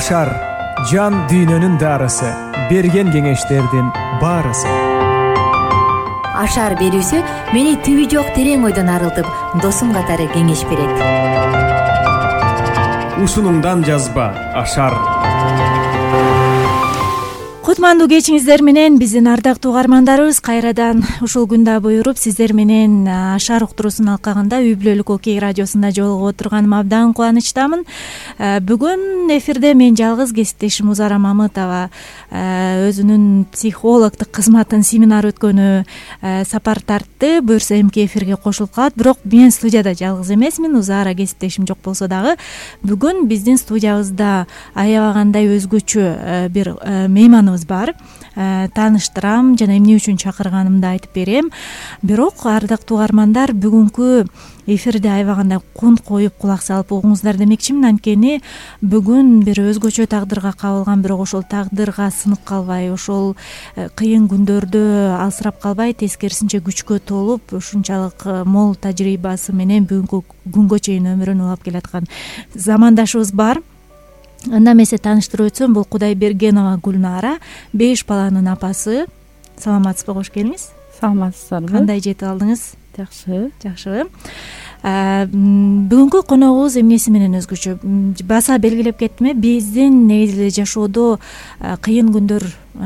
Ашар жан дүйнөнүн дарысы, берген кеңештердин баарысы. Ашар берүүсү мени түбү жок терең ойдон арылтып, досум катары кеңеш берет. Ушунуңдан жазба Ашар. Кутмандуу кечиңиздер менен биздин ардактуу угармандарыбыз кайрадан ушул күндө буйруп сиздер менен Ашар уктуруусун алкагында үй бүлөлүк окей радиосунда жолугуп отурганыма абдан кубанычтамын. Бүгүн эфирде мен жалгыз кесиптешим Узара Мамытова өзүнүн психологдук кызматын семинар өткөнү сапар тартты. Буюрса эмки эфирге кошулуп калат. Бирок мен студияда жалгыз эмесмин. Узара кесиптешим жок болсо дагы бүгүн биздин студиябызда аябагандай өзгөчө бир мейманыбыз бар. Тааныштырам жана эмне үчүн чакырганымды айтып берем. Бирок ардактуу угармандар, бүгүнкү эфирде аябагандай кунт коюп кулак салып угуңуздар демекчимин. Анткени бүгүн бир өзгөчө тагдырга кабылган, бирок ошол тагдырга сынып калбай, ошол кыйын күндөрдө алсырап калбай, тескерисинче күчкө толуп, ушунчалык мол тажрыйбасы менен бүгүнкү күнгө чейин өмүрүн улап келаткан замандашыбыз бар. Анда эмесе тааныштырып өтсөм, бул Кудайбергенова Гүлнара, 5 баланын апасы. Саламатсызбы, кош келиңиз. Саламатсыздарбы. Кандай жетип алдыңыз? Жакшы. Бүгүнкү коногубуз эмнеси менен өзгөчө? Баса белгилеп кеттим. Биздин негизи жашоодо кыйын күндөр,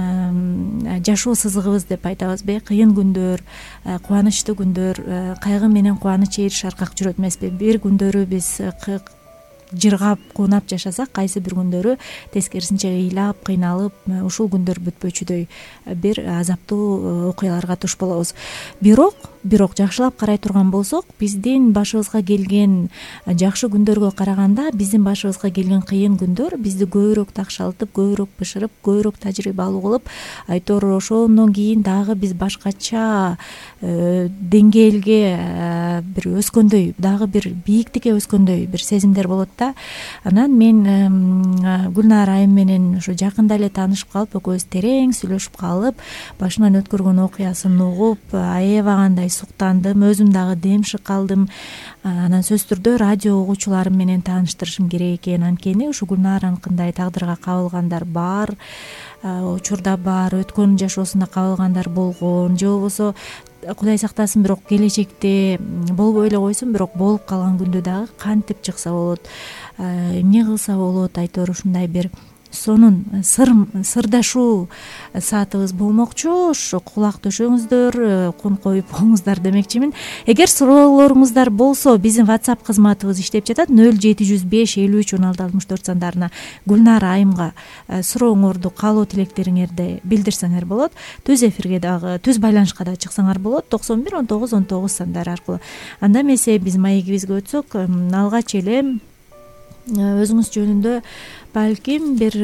жашоо сызыгыбыз деп айтабызбы, кыйын күндөр, кубанычтуу күндөр, кайгы менен кубаныч ээриш аркак жүрөт эмеспи? Бир күндөрү биз жыргап, куунап жашасак, кайсы бир күндөрү тескерисинче ыйлап, кыйналып, ушул күндөр бүтпөчүдөй бир азаптуу окуяларга туш болобуз. Бирок жакшылап карай турган болсок, биздин башыбызга келген жакшы күндөргө караганда биздин башыбызга келген кыйын күндөр бизди көбүрөөк такшалтып, көбүрөөк бышырып, көбүрөөк тажрыйба алуу кылып, айтор ошондон кийин дагы биз башкача деңгээлге бир өскөндөй, дагы бир бийиктикке өскөндөй бир сезимдер болот да. Анан мен Гүлнара айым менен ушу жакында эле таанышып калып, экөөбүз терең сүйлөшүп калып, башынан өткөргөн окуясын угуп, аябагандай суктандым, өзүм дагы демшик калдым. Анан сөзсүз түрдө радио угуучуларым менен тааныштырышым керек экен. Анткени ушу Гүлнараныкындай тагдырга кабылгандар бар, учурда бар, өткөн жашоосунда кабылгандар болгон, же болбосо Кудай сактасын, бирок келечекте болбой эле койсун, бирок болуп калган күндө дагы кантип чыкса болот, эмне кылса болот, айтор ушундай бир сонун сырдашуу саатыбыз болмокчу. Ошо кулак төшөңүздөр, кун коюп коюңуздар демекчимин. Эгер суроолоруңуздар болсо, биздин WhatsApp кызматыбыз иштеп жатат. 0705 53 16 64 сандарына Гүлнара айымга сурооңорду, каалоо тилектериңерди билдирсеңер болот. Түз эфирге дагы, түз байланышка да чыксаңар болот. 91 19 19 сандары аркылуу. Анда эмесе биз маегибизге өтсөк, алгач эле өзүңүз жөнүндө балким бир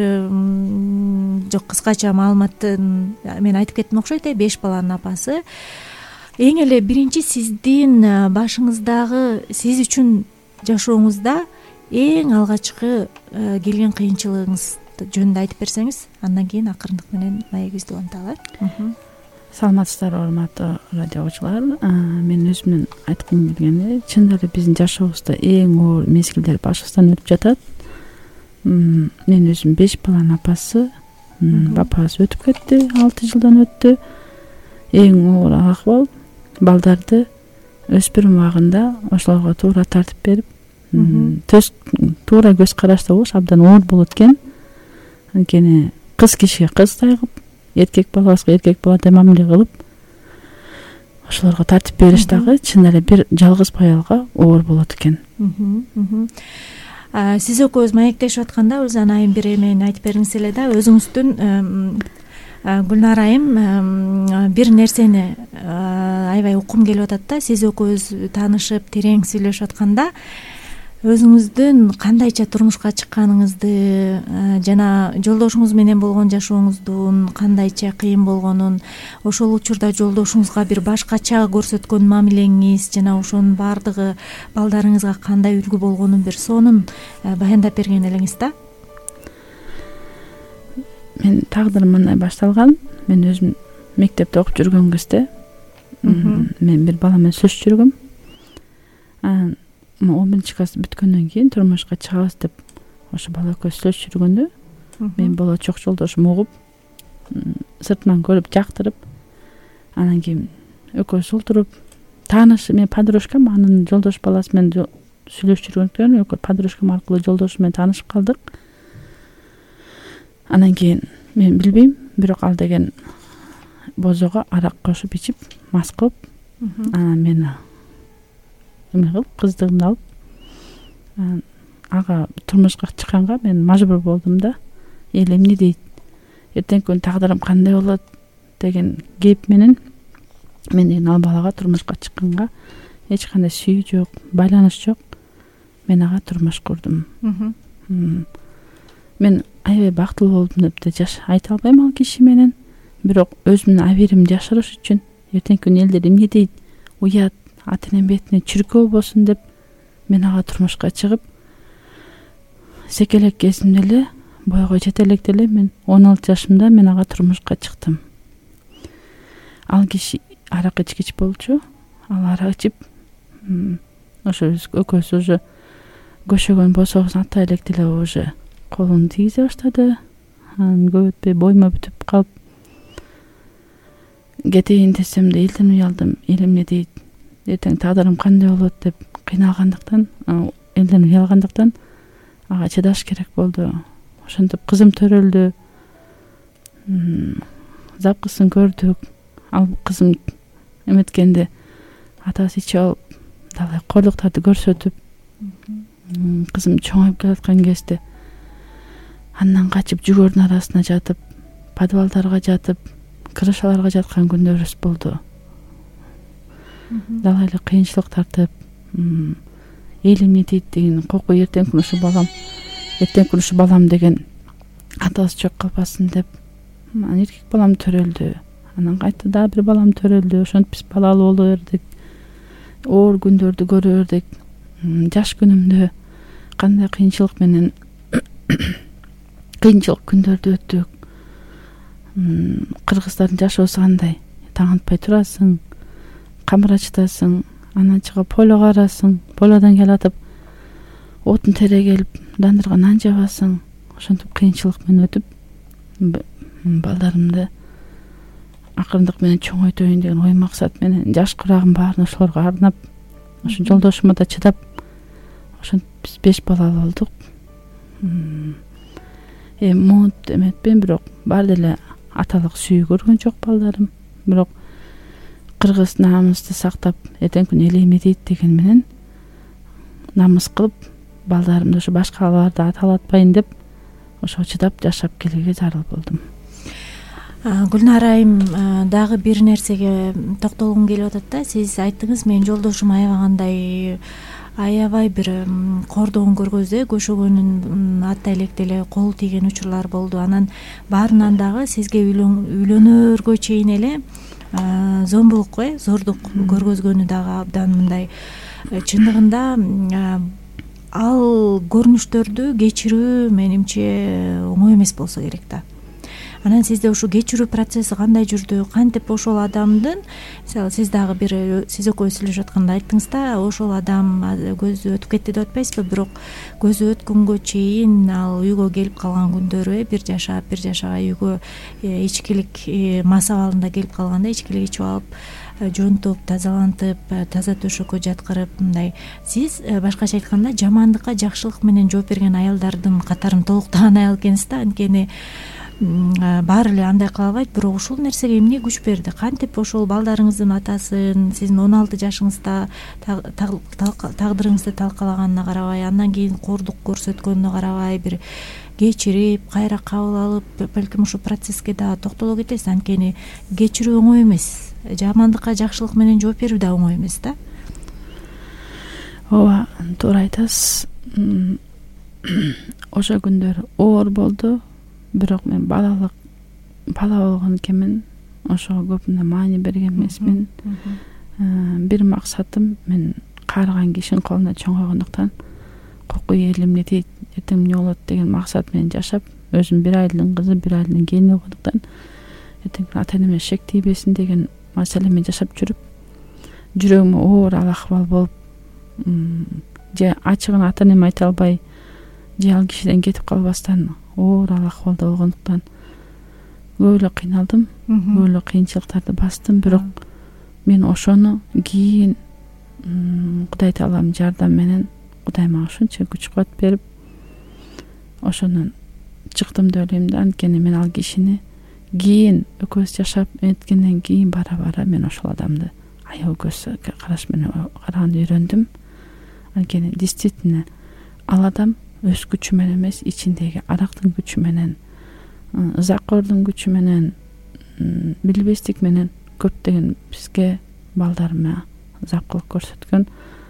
кыскача маалыматты мен айтып кеттим окшойт. 5 баланын апасы. Эң эле биринчи сиздин башыңыздагы, сиз үчүн жашооңузда эң алгачкы келген кыйынчылыгыңыз жөнүндө айтып берсеңиз, андан кийин акырындык менен маегибизди уланталы. Саламатсыздарбы, урматтуу радио угуучулар. Мен өзүмдүн айткым келгени, чын эле биздин жашообузда эң оор мезгилдер башыбыздан өтүп жатат. Мен өзүм 5 баланын апасы. Бапабыз өтүп кетти, 6 жылдан өттү. Эң оор акыбал балдарды өспүрүм убагында ошолорго туура тартип берип, туура көз карашта болуш абдан оор болот экен. Анткени кыз кишиге кыздай кылып, эркек балабызга эркек баладай мамиле кылып, ошолорго тартип бериш дагы чын эле бир жалгыз аялга оор болот экен. Сиз экөөбүз маектешип атканда Узан айым бир эмени айтып бериңиз эле да, өзүңүздүн Гүлнара айым бир нерсени аябай уккум келип атат да. Сиз экөөбүз таанышып, терең сүйлөшүп атканда өзүңүздүн кандайча турмушка чыкканыңызды жана жолдошуңуз менен болгон жашооңуздун кандайча кыйын болгонун, ошол учурда жолдошуңузга бир башкача көрсөткөн мамилеңиз жана ошонун баардыгы балдарыңызга кандай үлгү болгонун бир сонун баяндап берген элеңиз да. Мен тагдырым мындай башталган. Мен өзүм мектепте окуп жүргөн кезде мен бир бала менен сүйлөшүп жүргөм. 11 класс бүткөндөн кийин турмушка чыгабыз деп ошо бала экөөбүз сүйлөшүп жүргөндө мен болочок жолдошум угуп, сыртынан көрүп жактырып, анан кийин экөөбүз отуруп, тааныш, мен подружкам, анын жолдош баласы менен сүйлөшүп жүргөндүктөн экөө подружкам аркылуу жолдошум менен таанышып калдык. Анан кийин мен билбейм, бирок ал деген бозого арак кошуп ичип, мас кылып, анан мени эме кылып, кыздыгымды алып, ага турмушка чыкканга мен мажбур болдум да. Эл эмне дейт, эртеңки күн тагдырым кандай болот деген кеп менен мен деген ал балага турмушка чыкканга эч кандай сүйүү жок, байланыш жок. Мен ага турмуш курдум. Мен аябай бактылуу болдум деп да айта албайм ал киши менен. Бирок өзүмдүн абийиримди жашырыш үчүн, эртеңки күн элдер эмне дейт, уят, ата энем бетине чүркөө болбосун деп мен ага турмушка чыгып, секелек кезимде эле, бойго жете электе эле мен 16 жашымда мен ага турмушка чыктым. Ал киши арак ичкич болчу. Ал арак ичип, ошо экөөбүз уже көшөгөн бособуз ата электе эле уже колун тийгизе баштады. Анан көп өтпөй боюма бүтүп калып, кетейин десем да элден уялдым. Эл эмне дейт, эртең тагдырым кандай болот деп кыйналгандыктан, элден уялгандыктан ага чыдаш керек болду. Ошентип кызым төрөлдү. Запкысын көрдүк. Ал кызым эметкенде атасы ичип алып, далай корлуктарды көрсөтүп, кызым чоңоюп келаткан кезде андан качып жүгөрдүн арасына жатып, подвалдарга жатып, крышаларга жаткан күндөрүбүз болду. Далай эле кыйынчылык тартып, эл эмне дейт деген коркуу, эртеңки күн ушу балам деген атасы жок калбасын деп. Эркек балам төрөлдү. Анан кайта да бир балам төрөлдү. Ошентип биз балалуу боло бердик. Оор күндөрдү көрө бердик. Жаш күнүмдө кандай кыйынчылык менен кыйынчылык күндөрдү өттүк. Кыргыздардын жашоосу кандай? Таң атпай турасың, камыр ачытасың, анан чыгып пойлого барасың, пойлодон келатып отун тере келип, дандырга нан жабасың. Ошентип кыйынчылык менен өтүп, балдарымды акырындык менен чоңойтоюн деген ой максат менен жаш курагым баарын ошолорго арнап, ошо жолдошума да чыдап, ошентип биз 5 балалуу болдук. Монт эметпейм, бирок баары деле аталык сүйүү көргөн жок балдарым. Бирок кыргыз намысты сактап, эртеңки күн эл эмне дейт деген менен намыс кылып, балдарымды ошо башкаларды аталатпайын деп, ошо чыдап жашап келүүгө зарыл болдум. Гүлнар айым, дагы бир нерсеге токтолгум келип атат да. Сиз айттыңыз, менин жолдошум аябай бир кордогун көргөздү, көшөгөнүн ата электе эле кол тийген учурлар болду. Анан баарынан дагы сизге үйлөнөргө чейин эле зомбулук, зордук көргөзгөнү дагы абдан мындай. Чындыгында ал көрүнүштөрдү кечирүү менимче оңой эмес болсо керек да. Анан сизде ушу кечирүү процесси кандай жүрдү? Кантип ошол адамдын, мисалы сиз дагы бир сиз экөөбүз сүйлөшүп атканда айттыңыз да, ошол адам көзү өтүп кетти деп атпайсызбы? Бирок көзү өткөнгө чейин ал үйгө келип калган күндөрү, бир жашабай үйгө ичкилик мас абалында келип калганда, ичкилик ичип алып, жонтуп, тазалантып, таза төшөккө жаткырып, мындай. Сиз башкача айтканда жамандыкка жакшылык менен жооп берген аялдардын катарын толуктаган аял экенсиз да. Анткени баары эле андай кыла албайт. Бирок ушул нерсеге эмне күч берди? Кантип ошол балдарыңыздын атасын сиздин 16 жашыңызда тагдырыңызды талкалаганына карабай, андан кийин кордук көрсөткөнүнө карабай, бир кечирип, кайра кабыл алып, балким ушул процесске да токтоло кетесиз. Анткени кечирүү оңой эмес. Жамандыкка жакшылык менен жооп берүү да оңой эмес да. Ооба, туура айтасыз. Ошо күндөр оор болду. Бирок мен бала болгон экенмин. Ошого көп маани берген эмесмин. Бир максатым, мен каарыган кишинин колуна чоңойгондуктан, коркуу эл эмне дейт, эртең эмне болот деген максат менен жашап, өзүм 1 айдын кызы, 1 айдын келини болгондуктан, эртең ата энеме шек тийбесин деген маселемен жашап жүрүп, жүрөгүмө оор ал акыбал болуп, же ачыгын ата энеме айта албай, же ал кишиден кетип калбастан оор акыбалда болгондуктан көп эле кыйналдым, көп эле кыйынчылыктарды бастым. Бирок мен ошону кийин Кудай Таалам жардам менен Кудай мага ушунча күч кубат берип ошондон чыктым деп ойлойм да. Анткени мен ал кишини кийин экөөбүз жашап өткөндөн кийин бара мен ошол адамды аябай көз караш менен караганды үйрөндүм. Анткени действительно ал адам өз күчү менен эмес, ичиндеги арактын күчү менен, ызакордун күчү менен, билбестик менен көптөгөн бизге балдарыма запкылык көрсөткөн.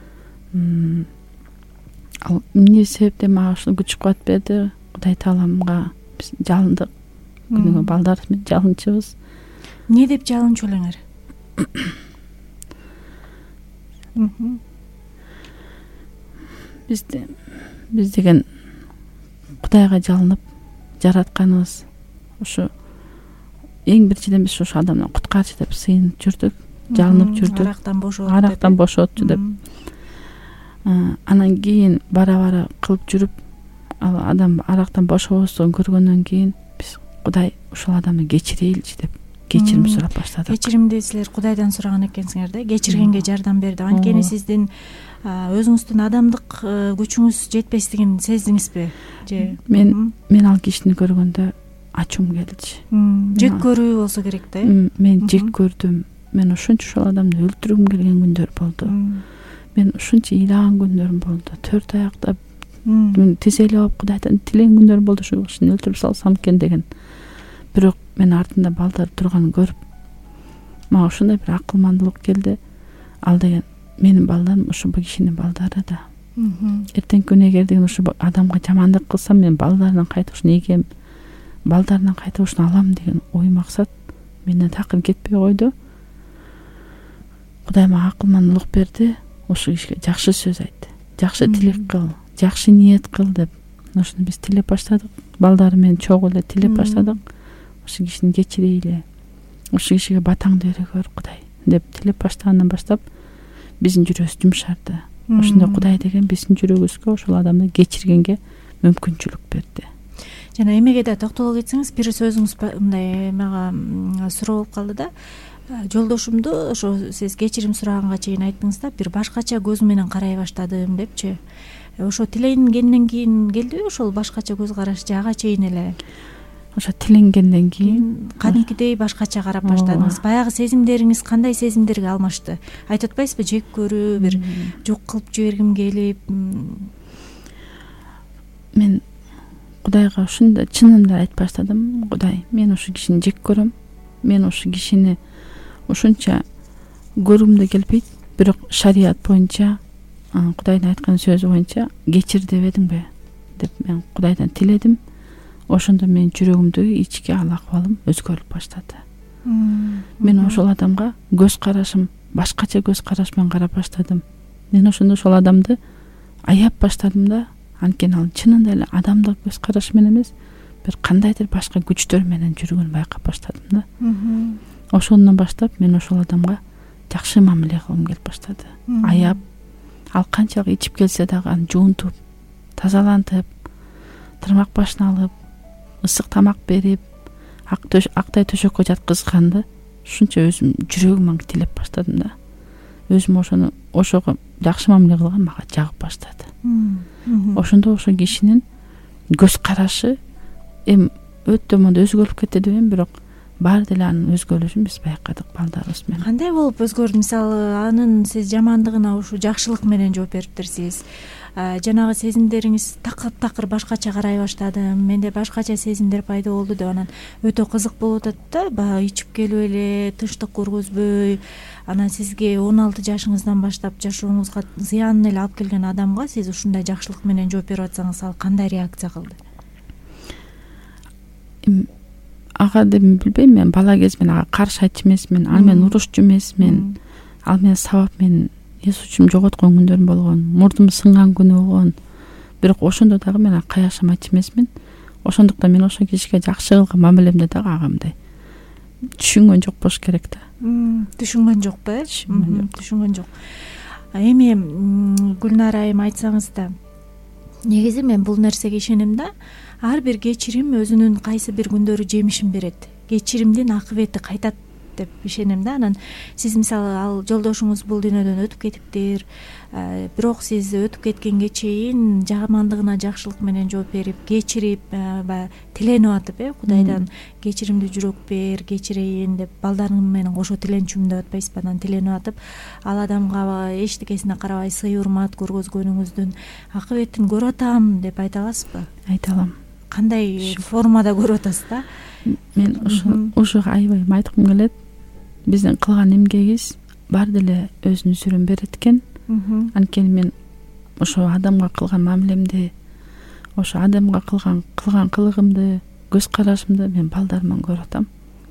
Ал эмне себептен мага ушул күч кубат берди? Кудай Тааламга биз жалындык. Күнүгө балдарыбыз менен жалынчубуз. Эмне деп жалынчу элеңер? Биз деген Кудайга жалынып жаратканыбыз ушу эң биринчиден биз ушу адамдан куткарчы деп сыйынып жүрдүк, жалынып жүрдүк. Арактан бошотчу деп. Анан кийин бара кылып жүрүп ал адам арактан бошобостон көргөндөн кийин биз Кудай ушул адамды кечирейилчи деп кечирим сурап баштадык. Кечиримди силер Кудайдан сураган экенсиңер да, кечиргенге жардам берди. Анткени сиздин өзүңүздүн адамдык күчүңүз жетпестигин сездиңизби? Же мен ал кишини көргөндө ачуум келчи. Жек көрүү болсо керек да. Мен жек көрдүм. Мен ушунча ушул адамды өлтүргүм келген күндөр болду. Мен ушунча ыйлаган күндөрүм болду. Төрт аяктап тизелеп алып Кудайдан тилеген күндөр болду, ушул кишини өлтүрүп салсам экен деген. Бирок мен артында балдар турганын көрүп, мага ушундай бир акылмандуулук келди. Ал деген менин балдарым ушул кишинин балдары да. Эртең күнү эгер деген ушул адамга жамандык кылсам, мен балдарынан кайта ушуну эгем, балдарынан кайта ушуну алам деген ой максат менден такыр кетпей койду. Кудай мага акылмандуулук берди. Ушул кишиге жакшы сөз айт, жакшы тилек кыл, жакшы ниет кыл деп. Ошону биз тилеп баштадык. Балдары менен чогуу эле тилеп баштадык. Ушул кишини кечирейли, ушул кишиге батаңды бере көр Кудай деп тилеп баштагандан баштап биздин жүрөгүбүз жумшарды. Ошондой Кудай деген биздин жүрөгүбүзгө ошол адамды кечиргенге мүмкүнчүлүк берди. Жана эмеге да токтоло кетсеңиз, бир сөзүңүз мындай мага суроо болуп калды да. Жолдошумду ошо сиз кечирим сураганга чейин айттыңыз да, бир башкача көз менен карай баштадым депчи. Ошо тиленгенден кийин келдиби ошол башкача көз караш же ага чейин эле? Ошо тиленгенден кийин кадимкидей башкача карап баштадыңыз. Баягы сезимдериңиз кандай сезимдерге алмашты? Айтып атпайсызбы, жек көрүү, бир жок кылып жибергим келип? Мен Кудайга ушунда чынында айтып баштадым. Кудай, мен ушул кишини жек көрөм. Мен ушул кишини ушунча көргүм келбейт. Бирок шарият боюнча, Кудайдын айткан сөзү боюнча кечир дебедиңби деп мен Кудайдан тиледим. Ошондо менин жүрөгүмдөгү ички ал акыбалым өзгөрүп баштады. Мен ошол адамга көз карашым башкача көз караш менен карап баштадым. Мен ошондо ошол адамды аяп баштадым да. Анткени ал чынында эле адамдык көз караш менен эмес, бир кандайдыр башка күчтөр менен жүргөнүн байкап баштадым да. Ошондон баштап мен ошол адамга жакшы мамиле кылгым келип баштады. Аяп, ал канчалык ичип келсе дагы аны жуунтуп, тазалантып, тырмак башына алып, ысык тамак берип, актай төшөккө жаткызганды ушунча өзүм жүрөгүмөн тилеп баштадым да. Өзүм ошого жакшы мамиле кылган мага жагып баштады. Ошондо ошол кишинин көз карашы өтө мондо өзгөрүп кетти дебейм, бирок баары деле анын өзгөрүшүн биз байкадык балдарыбыз менен. Кандай болуп өзгөрдү? Мисалы, анын сиз жамандыгына ушу жакшылык менен жооп бериптирсиз. Жанагы сезимдериңиз такыр башкача карай баштадым, менде башкача сезимдер пайда болду деп анан өтө кызык болуп атат да. Баягы ичип келип эле, тынчтык көргөзбөй, анан сизге 16 жашыңыздан баштап жашооңузга зыянын эле алып келген адамга сиз ушундай жакшылык менен жооп берип атсаңыз, ал кандай реакция кылды? Ага деп билбейм, мен бала кез мен ага каршы айтчу эмесмин, ал менен урушчу эмесмин. Ал менен сабап мен эс учум жоготкон күндөрүм болгон, мурдум сынган күнү болгон. Бирок ошондо дагы мен ага каяшмачу эмесмин. Ошондуктан мен ошол кишиге жакшы кылган мамилемде дагы агамдай түшүнгөн жок болуш керек да. Түшүнгөн жокпу? Түшүнгөн жок. Эми Гүлнара айым айтсаңыз да, негизи мен бул нерсеге ишенем да. Ар бир кечирим өзүнүн кайсы бир күндөрү жемишин берет, кечиримдин акыбети кайтат деп ишенем да. Анан сиз мисалы ал жолдошуңуз бул дүйнөдөн өтүп кетиптир, бирок сиз өтүп кеткенге чейин жамандыгына жакшылык менен жооп берип, кечирип, баягы тиленип атып, Кудайдан кечиримдүү жүрөк бер, кечирейин деп балдарың менен кошо тиленчүмүн деп атпайсызбы? Анан тиленип атып, ал адамга эчтекесине карабай сый урмат көргөзгөнүңүздүн акыбетин көрүп атам деп айта аласызбы? Айта алам. Кандай формада көрүп атасыз да? Мен ушуга аябай айткым келет. Биздин кылган эмгегибиз бар деле өзүнүн сүрүн берет экен. Анткени мен ошо адамга кылган мамилемди, ошо адамга кылган кылыгымды, көз карашымды мен балдарыман көрүп атам.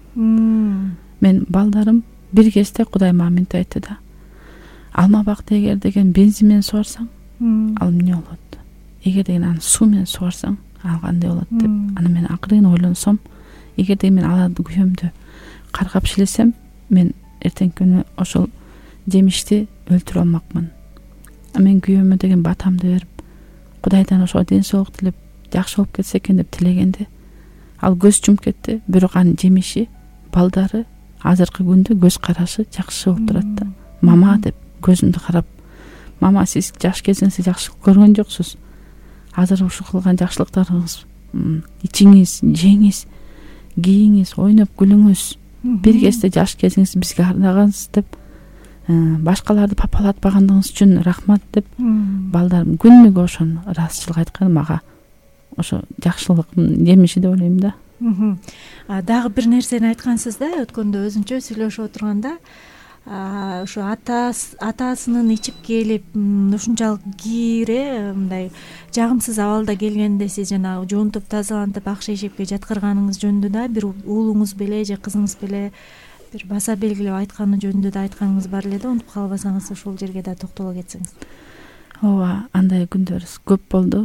Мен балдарым бир кезде Кудайым аминтип айтты да. Алма бакты эгер деген бензин менен сугарсаң, ал эмне болот? Эгер деген аны суу менен сугарсаң, ал кандай болот деп. Анан мен акырын ойлонсом, эгер деген мен аларды күйөөмдү каргап шилесем, мен эртеңки күнү ошол жемишти өлтүрө алмакмын. Мен күйөөмө деген батамды берип, Кудайдан ошо ден соолук тилеп, жакшы болуп кетсе экен деп тилегенде, ал көз жумуп кетти. Бирок анын жемиши, балдары азыркы күндө көз карашы жакшы болуп турат да. Мама деп көзүмдү карап, мама сиз жаш кезиңизде жакшылык көргөн жоксуз. Азыр ушул кылган жакшылыктарыңыз, ичиңиз, жеңиз, кийиңиз, ойноп күлүңүз. Бир кезде жаш кезиңизди бизге ардагансыз деп, башкаларды папалатпагандыгыңыз үчүн рахмат деп, балдарым күнүгө ошону ыраазычылык айткан мага. Ошо жакшылыктын жемиши деп ойлойм да. Дагы бир нерсени айткансыз да, өткөндө өзүнчө сүйлөшүп отурганда, ошо атасынын ичип келип, ушунчалык кире мындай жагымсыз абалда келгенде сиз жанагы жуунтуп, тазалантып, ак шейшекке жаткырганыңыз жөнүндө да бир уулуңуз беле же кызыңыз беле бир баса белгилеп айтканы жөнүндө да айтканыңыз бар эле да. Унутуп калбасаңыз ошол жерге да токтоло кетсеңиз. Ооба, андай күндөр көп болду.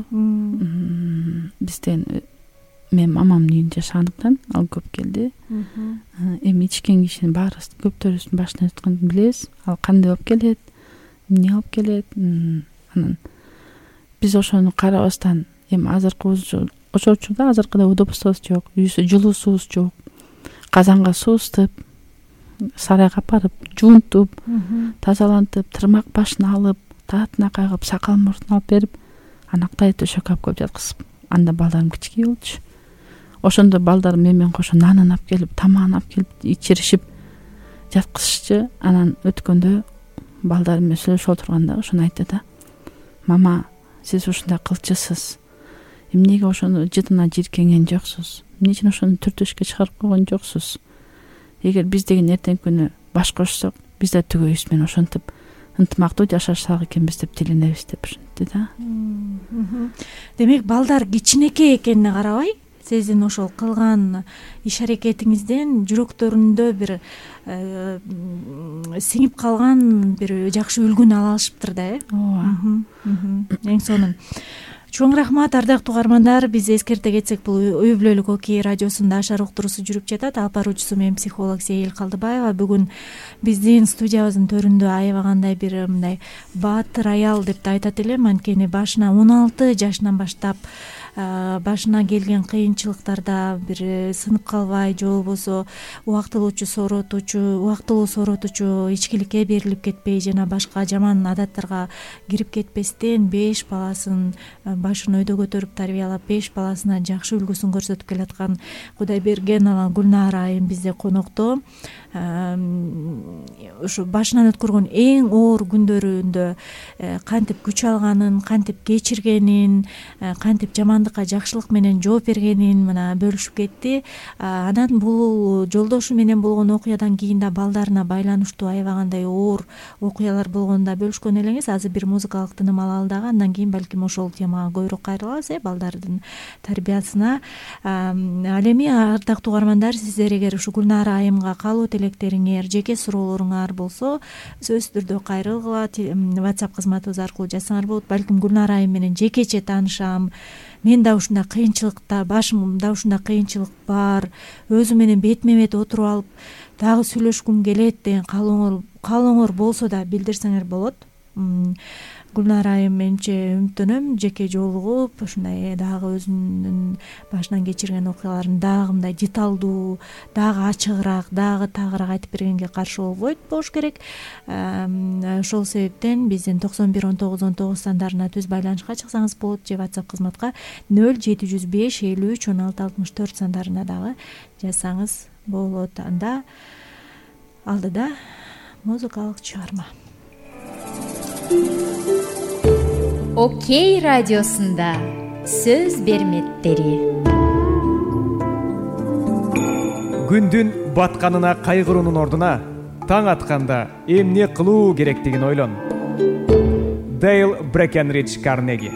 Бизден мен мамамдын үйүндө жашагандыктан ал көп келди. Эми ичкен кишинин баарыбыз көптөрүбүздүн башынан өткөнүн билебиз. Ал кандай болуп келет, эмне болуп келет. Анан биз ошону карабастан, эми ошол учурда азыркыдай удобствобуз жок, үйүбүздө жылуу суубуз жок. Казанга суу ысытып, сарайга апарып, жуунтуп, тазалантып, тырмак башын алып, таатына кайгып, сакал мурдун алып берип, анактай төшөккө алып келип жаткызып, анда балдарым кичикей болчу. Ошондо балдарым менен кошо нанын алып келип, тамагын алып келип, ичиришип жаткызышчу. Анан өткөндө балдарым менен сүйлөшүп отурганда ошону айтты да. Мама, сиз ушундай кылчысыз. Эмнеге ошону жытына жиркенген жоксуз? Эмне үчүн ошону түртүшкө чыгарып койгон жоксуз? Эгер биз деген эртеңки күнү баш кошсок, биз да түгөйүбүз менен ошентип ынтымактуу жашашсак экенбиз деп тиленебиз деп ушинтти да. Демек балдар кичинекей экенине карабай, сиздин ошол кылган иш аракетиңизден жүрөктөрүндө бир сиңип калган бир жакшы үлгүнү ала алышыптыр да, ооба. Эң сонун. Чоң рахмат, ардактуу угармандар. Биз эскерте кетсек, бул үй бүлөлүк окей радиосунда Ашар уктуруусу жүрүп жатат. Алып баруучусу мен психолог Сейил Калдыбаева. Бүгүн биздин студиябыздын төрүндө аябагандай бир мындай баатыр аял деп да айтат элем. Анткени башына 16 жашынан баштап башына келген кыйынчылыктарда бир сынып калбай, же болбосо убактылуу сооротуучу ичкиликке берилип кетпей, жана башка жаман адаттарга кирип кетпестен 5 баласын башын өйдө көтөрүп тарбиялап, 5 баласына жакшы үлгүсүн көрсөтүп келаткан Кудайберген ана Гүлнара айым бизде конокто. Ушу башынан өткөргөн эң оор күндөрүндө кантип күч алганын, кантип кечиргенин, кантип жамандыкка жакшылык менен жооп бергенин мына бөлүшүп кетти. Анан бул жолдошу менен болгон окуядан кийин да балдарына байланыштуу аябагандай оор окуялар болгонун да бөлүшкөн элеңиз. Азыр бир музыкалык тыным алалы дагы, андан кийин балким ошол темага көбүрөөк кайрылабыз, балдардын тарбиясына. Ал эми ардактуу угармандар, сиздер эгер ушу Гүлнара айымга каалоо тилектериңер, жеке суроолоруңар болсо, сөзсүз түрдө кайрылгыла WhatsApp кызматыбыз аркылуу жазсаңар болот. Балким Гүлнара айым менен жекече таанышам, мен да ушундай кыйынчылыкта, башымда ушундай кыйынчылык бар, өзү менен бетме бет отуруп алып дагы сүйлөшкүм келет деген каалооңор болсо да билдирсеңер болот. Гүлнар айым менче үмүттөнөм жеке жолугуп ушундай дагы өзүнүн башынан кечирген окуяларын дагы мындай деталдуу, дагы ачыгыраак, дагы тагыраак айтып бергенге каршы болуш керек. Ошол себептен биздин 911919 сандарына түз байланышка чыксаңыз болот же WhatsApp кызматка 0705 53 16 64 сандарына дагы жазсаңыз болот. Анда алдыда музыкалык чыгарма. Окей радиосунда сөз берметтери. Күндүн батканына кайгыруунун ордуна таң атканда эмне кылуу керектигин ойлон. Дейл Брекенридж Карнеги.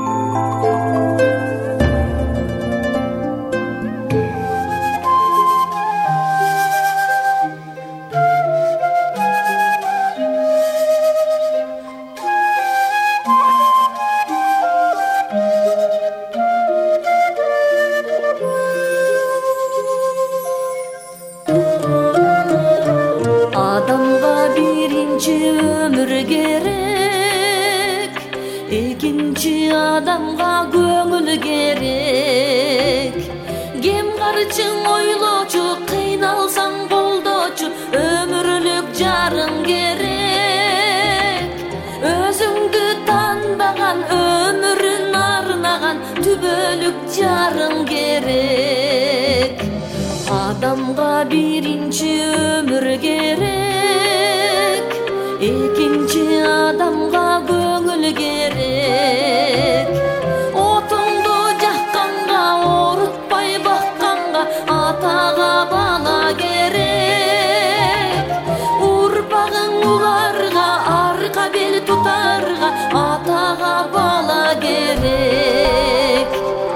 Адамга көңүл керек, кем карчың ойлочу, кыйналсаң колдочу, өмүрлүк жарың керек. Өзүңдү танбаган, өмүрүн арнаган түбөлүк жарың керек. Адамга биринчи өмүр керек, экинчи адамга көңүл керек. Отуңду жакканга, орутпай бакканга, атага бала керек. Урпагың уларга, арка бел тутарга, атага бала керек.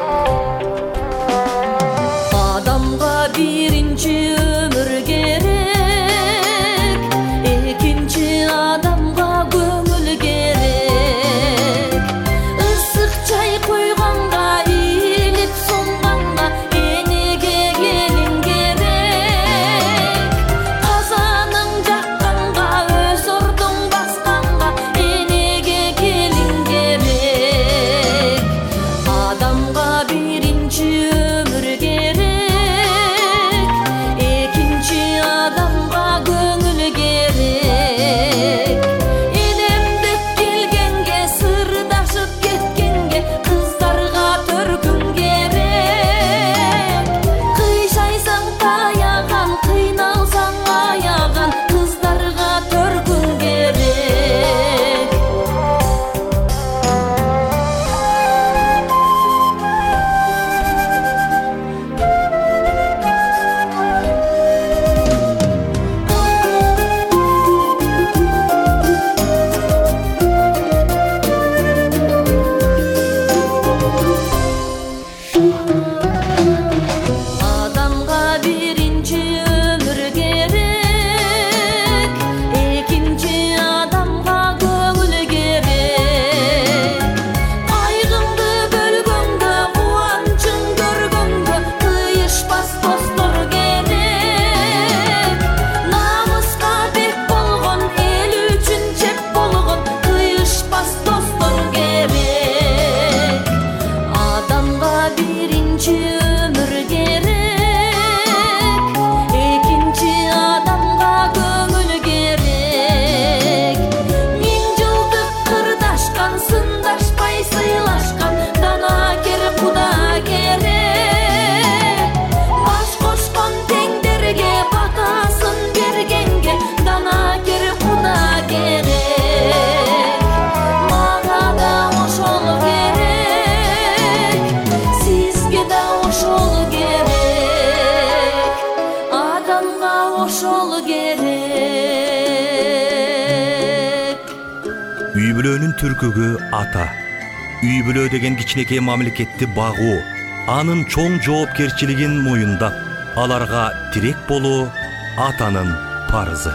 Адамга биринчи өмүр керек, экинчи адамга көңүл керек. Ысык чай койганга, ийилип сонганга, энеге келин керек. Казаның жакканга, өз ордуң басканга, энеге келин керек. Адамга биринчи өмүр керек, экинчи адамга көңүл керек. Энемдеп келгенге, сырдашып кеткенге, кыздарга төркүн керек. Кыйшайсаң таяган, кыйналсаң аяган, кыздарга төркүн керек. Адамга биринчи өмүр керек, экинчи адамга көңүл керек. Кайгыңды бөлгөнгө, кубанычың көргөнгө, кыйышпас достор керек. Намыска бек болгон, эл үчүн чеп болгон, кыйышпас достор керек. Адамга биринчи өмүр керек, экинчи адамга көңүл керек. Миң жылдык кырдашкан, сындашпай сыйлашкан, данакер куда керек. Баш кошкон теңдерге, батасын бергенге, данакер куда керек. Мага да ошол керек, сизге да ошол керек. Адамга ошол керек. Үй бүлөнүн түркүгү ата. Үй бүлө деген кичинекей мамлекетти багуу, анын чоң жоопкерчилигин моюндап, аларга тирек болуу атанын парызы.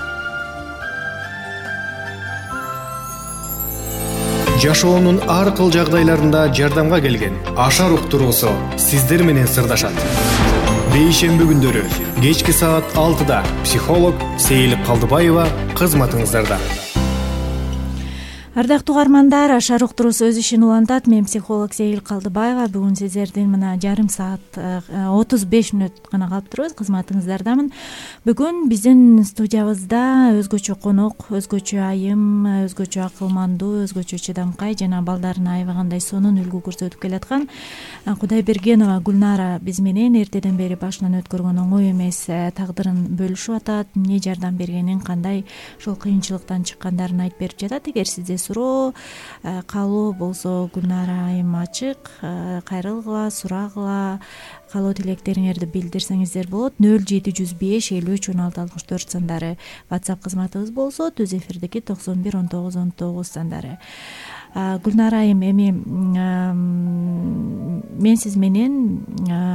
Жашоонун ар кыл жагдайларында жардамга келген Ашар уктуруусу сиздер менен сырдашат. Бейшемби күндөрү кечки саат 6-да психолог Сейилип Калдыбаева кызматыңыздарда. Ардактуу угармандар, Ашар уктуруусу өз ишин улантат. Мен психолог Сейил Калдыбаева. Бүгүн сиздердин мына жарым саат 35 мүнөт гана калып турбуз, кызматыңыздардамын. Бүгүн биздин студиябызда өзгөчө конок, өзгөчө айым, өзгөчө акылмандуу, өзгөчө чыдамкай жана балдарын аябагандай сонун үлгү көрсөтүп келаткан Кудайбергенова Гүлнара биз менен эртеден бери башынан өткөргөн оңой эмес тагдырын бөлүшүп атат. Эмне жардам бергенин, кандай ошол кыйынчылыктан чыккандарын айтып берип жатат. Эгер сизде суроо, каалоо болсо Гүлнара айым ачык, кайрылгыла, сурагыла, каалоо тилектериңерди билдирсеңиздер болот. 0705 53 16 64 сандары WhatsApp кызматыбыз болсо, түз эфирдики 91 19 19 сандары. Гүлнара айым, эми мен сиз менен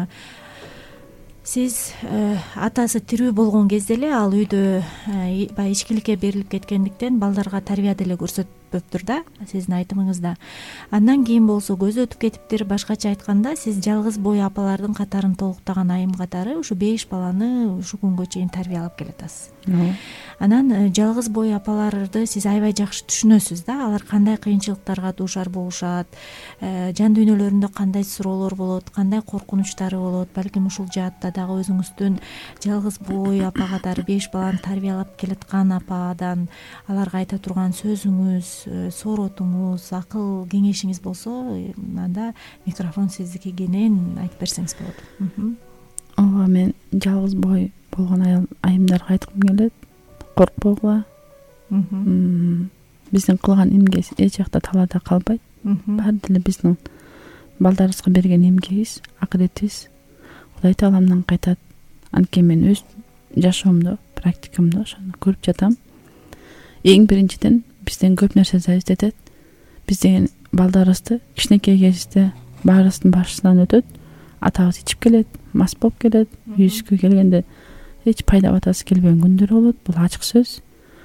сиз атасы тирүү болгон кезде эле ал үйдө баягы ичкиликке берилип кеткендиктен балдарга тарбия деле көрсөтпөптүр да, сиздин айтымыңызда. Андан кийин болсо көзү өтүп кетиптир. Башкача айтканда, сиз жалгыз бой апалардын катарын толуктаган айым катары ушу 5 баланы ушу күнгө чейин тарбиялап келатасыз. Анан жалгыз бой апаларды сиз аябай жакшы түшүнөсүз да, алар кандай кыйынчылыктарга дуушар болушат, жан дүйнөлөрүндө кандай суроолор болот, кандай коркунучтары болот. Балким ушул жаатта дагы өзүңүздүн жалгыз бой апа катары 5 баланы тарбиялап келаткан ападан аларга айта турган сөзүңүз, сооротуңуз, акыл кеңешиңиз болсо, анда микрофон сиздики экенин айтып берсеңиз болот. Ооба, мен жалгыз бой болгон айымдарга айткым келет, коркпогула. Биздин кылган эмгек эч жакта талаада калбайт. Баары деле биздин балдарыбызга берген эмгегибиз, акыретибиз Кудай Тааламдан кайтат. Анткени мен өз жашоомдо, практикамда ошону көрүп жатам. Эң биринчиден бизден көп нерсе зависит этет. Бизден балдарыбызды кичинекей кезде баарыбыздын башынан өтөт. Атабыз ичип келет, мас болуп келет, үйүбүзгө келгенде эч пайда батасы келбеген күндөр болот. Бул ачык сөз.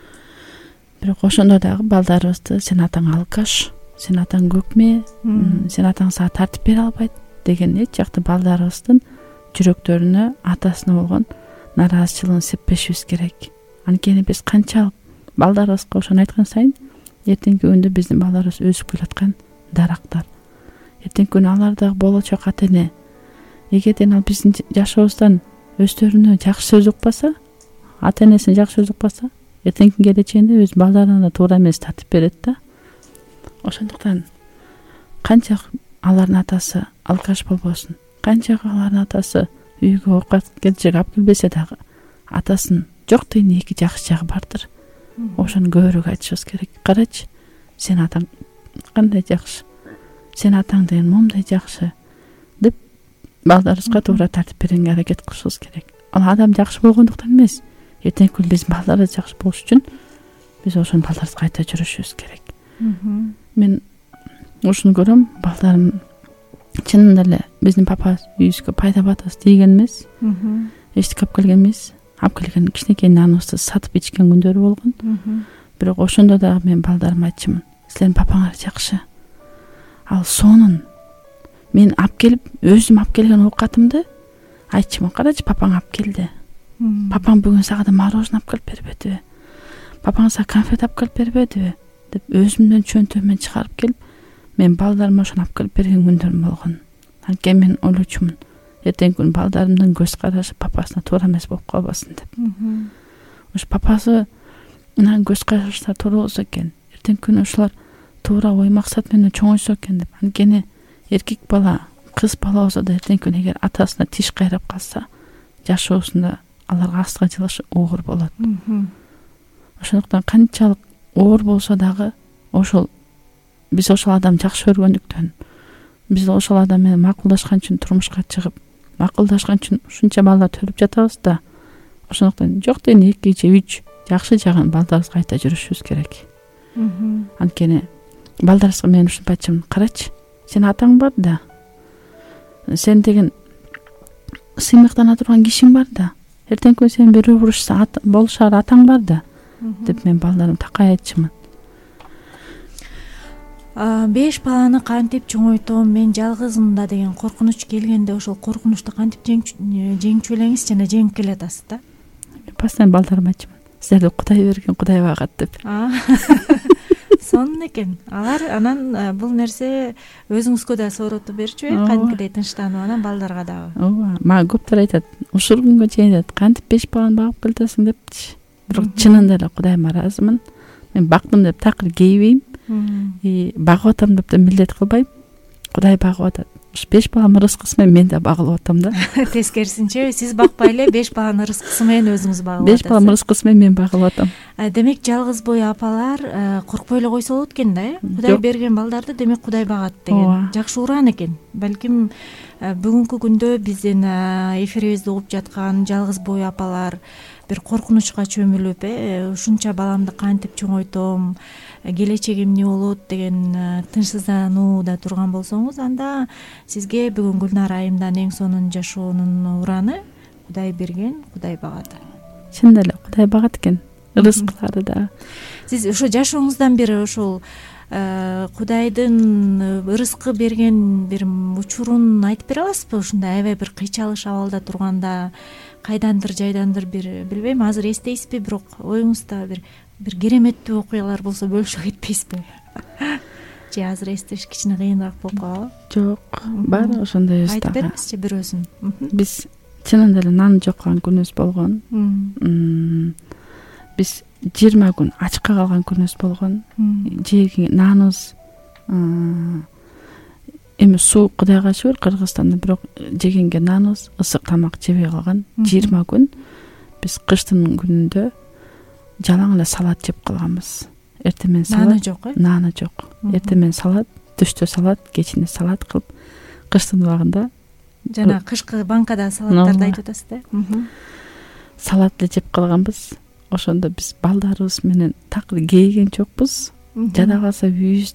Бирок ошондо дагы балдарыбызды сен атаң алкаш, сен атаң көкме, сен атаң сага тартип бере албайт деген эч жакты балдарыбыздын жүрөктөрүнө атасына болгон нааразычылыгын сеппешибиз керек. Анткени биз канчалык балдарыбызга ошону айткан сайын, эртеңки күндө биздин балдарыбыз өсүп келаткан дарактар. Эртеңки күнү алар дагы болочок ата-эне. Эгерден ал биздин жашообуздан өздөрүнө жакшы сөз укпаса, ата-энесине жакшы сөз укпаса, эртеңки келечегинде өз балдарына туура эмес тартип берет да. Ошондуктан канча алардын атасы алкаш болбосун, канча алардын атасы үйгө оокат келчек алып келбесе дагы, атасын жок деген эки жакшы жагы бардыр. Ошону көбүрөөк айтышыбыз керек. Карачы, сен атаң кандай жакшы, сен атаң деген момундай жакшы деп балдарыбызга туура тартип бергенге аракет кылышыбыз керек. Ал адам жакшы болгондуктан эмес, эртеңки күн биздин балдарыбыз жакшы болуш үчүн биз ошону балдарыбызга айта жүрүшүбүз керек. Мен ушуну көрөм, балдарым чынында эле биздин папа үйүбүзгө пайда батасы тийген эмес, эчтеке алып келген эмес. Алып келген кичинекей наныбызды сатып ичкен күндөрү болгон. Бирок ошондо дагы мен балдарыма айтчумун, силердин папаңар жакшы. Ал сонун мен алып келип, өзүм алып келген оокатымды айтчумун, карачы, папаң алып келди. Папаң бүгүн сага да мороженое алып келип бербедиби? Папаң сага конфет алып келип бербедиби? Деп өзүмдөн чөнтөгүмөн чыгарып келип, мен балдарыма ошону алып келип берген күндөрүм болгон. Анткени мен ойлочумун, эртеңки күн балдарымдын көз карашы папасына туура эмес болуп калбасын деп. Ош папасы мына көз караштар туура болсо экен, эртеңки күн ошолор туура ой максат менен чоңойсо экен деп. Анткени эркек бала, кыз бала болсо да эртеңки күн эгер атасына тиш кайрап калса, жашоосунда аларга астка жылыш оор болот. Ошондуктан канчалык оор болсо дагы ошол биз ошол адам жакшы көргөндүктөн, биз ошол адам менен макулдашкан үчүн турмушка чыгып, макулдашкан үчүн ушунча балдар төрүп жатабыз да. Ошондуктан жок деген 2 же 3 жакшы жагын балдарыбызга айта жүрүшүбүз керек. Анткени балдарыбызга мен ушинтип айтчумун, карачы, сен атаң бар да, сен деген сыймыктана турган кишиң бар да, эртеңки күн сен бирөө урушса болушар атаң бар да деп мен балдарым такай айтчумун. 5 баланы кантип чоңойтом, мен жалгызмын да деген коркунуч келгенде ошол коркунучту кантип жеңчү элеңиз жана жеңип келатасыз да? Постоянно балдарыма айтчумун, силерди Кудай берген, Кудай багат деп. сонун экен. Алар анан бул нерсе өзүңүзгө да сооротуп берчүбү, кантипдей тынчтанып, анан балдарга дагы. ооба, мага көптөр айтат, ушул күнгө чейин айтат, кантип 5 баланы багып келатасың депчи. Бирок чынында эле Кудайыма ыраазымын. Мен бактым деп такыр кейбейм, багып атам деп да милдет кылбайм. Кудай багып атат. Ушу 5 баламдын рызкысы менен мен да багылып атам да. Тескерисинче, сиз бакпай эле 5 баланын рызкысы менен өзүңүз багылып атасыз. 5 баламдын рызкысы менен мен багылып атам. Демек жалгыз бой апалар коркпой эле койсо болот экен да, э? Кудай берген балдарды демек Кудай багат деген жакшы уран экен. Балким бүгүнкү күндө биздин эфирибизди угуп жаткан жалгыз бой апалар бир коркунучка чөмүлүп, ушунча баламды кантип чоңойтом, келечегим эмне болот деген тынчсызданууда турган болсоңуз, анда сизге бүгүн Гүлнара айымдан эң сонун жашоонун ураны Кудай берген, Кудай багат. Чынында эле Кудай багат экен, рызкылары да. Сиз ошо жашооңуздан бери ошол Кудайдын рызкы берген бир учурун айтып бере аласызбы? Ушундай аябай бир кыйчалыш абалда турганда, кайдандыр жайдандыр бир билбейм, азыр эстейсизби, бирок оюңузда бир кереметтүү окуялар болсо бөлүшүп кетпейсизби? Же азыр эстеш кичине кыйыныраак болуп калабы? Жок, баары ошондой айтып бериңизчи бирөөсүн. Биз чынында эле нан жок калган күнүбүз болгон. Биз 20 күн ачка калган күнүбүз болгон. Жеги наныбыз эми суу Кудайга шүгүр Кыргызстанда, бирок жегенге наныбыз, ысык тамак жебей калган. 20 күн биз кыштын күнүндө жалаң эле салат жеп калганбыз. Эртең менен салат. Наны жок, Наны жок. Эртең менен салат, түштө салат, кечине салат кылып, кыштын убагында жана кышкы банкада салаттарды айтып атасыз да. Салат эле жеп калганбыз. Ошондо биз балдарыбыз менен такыр кейген жокпуз. Жада калса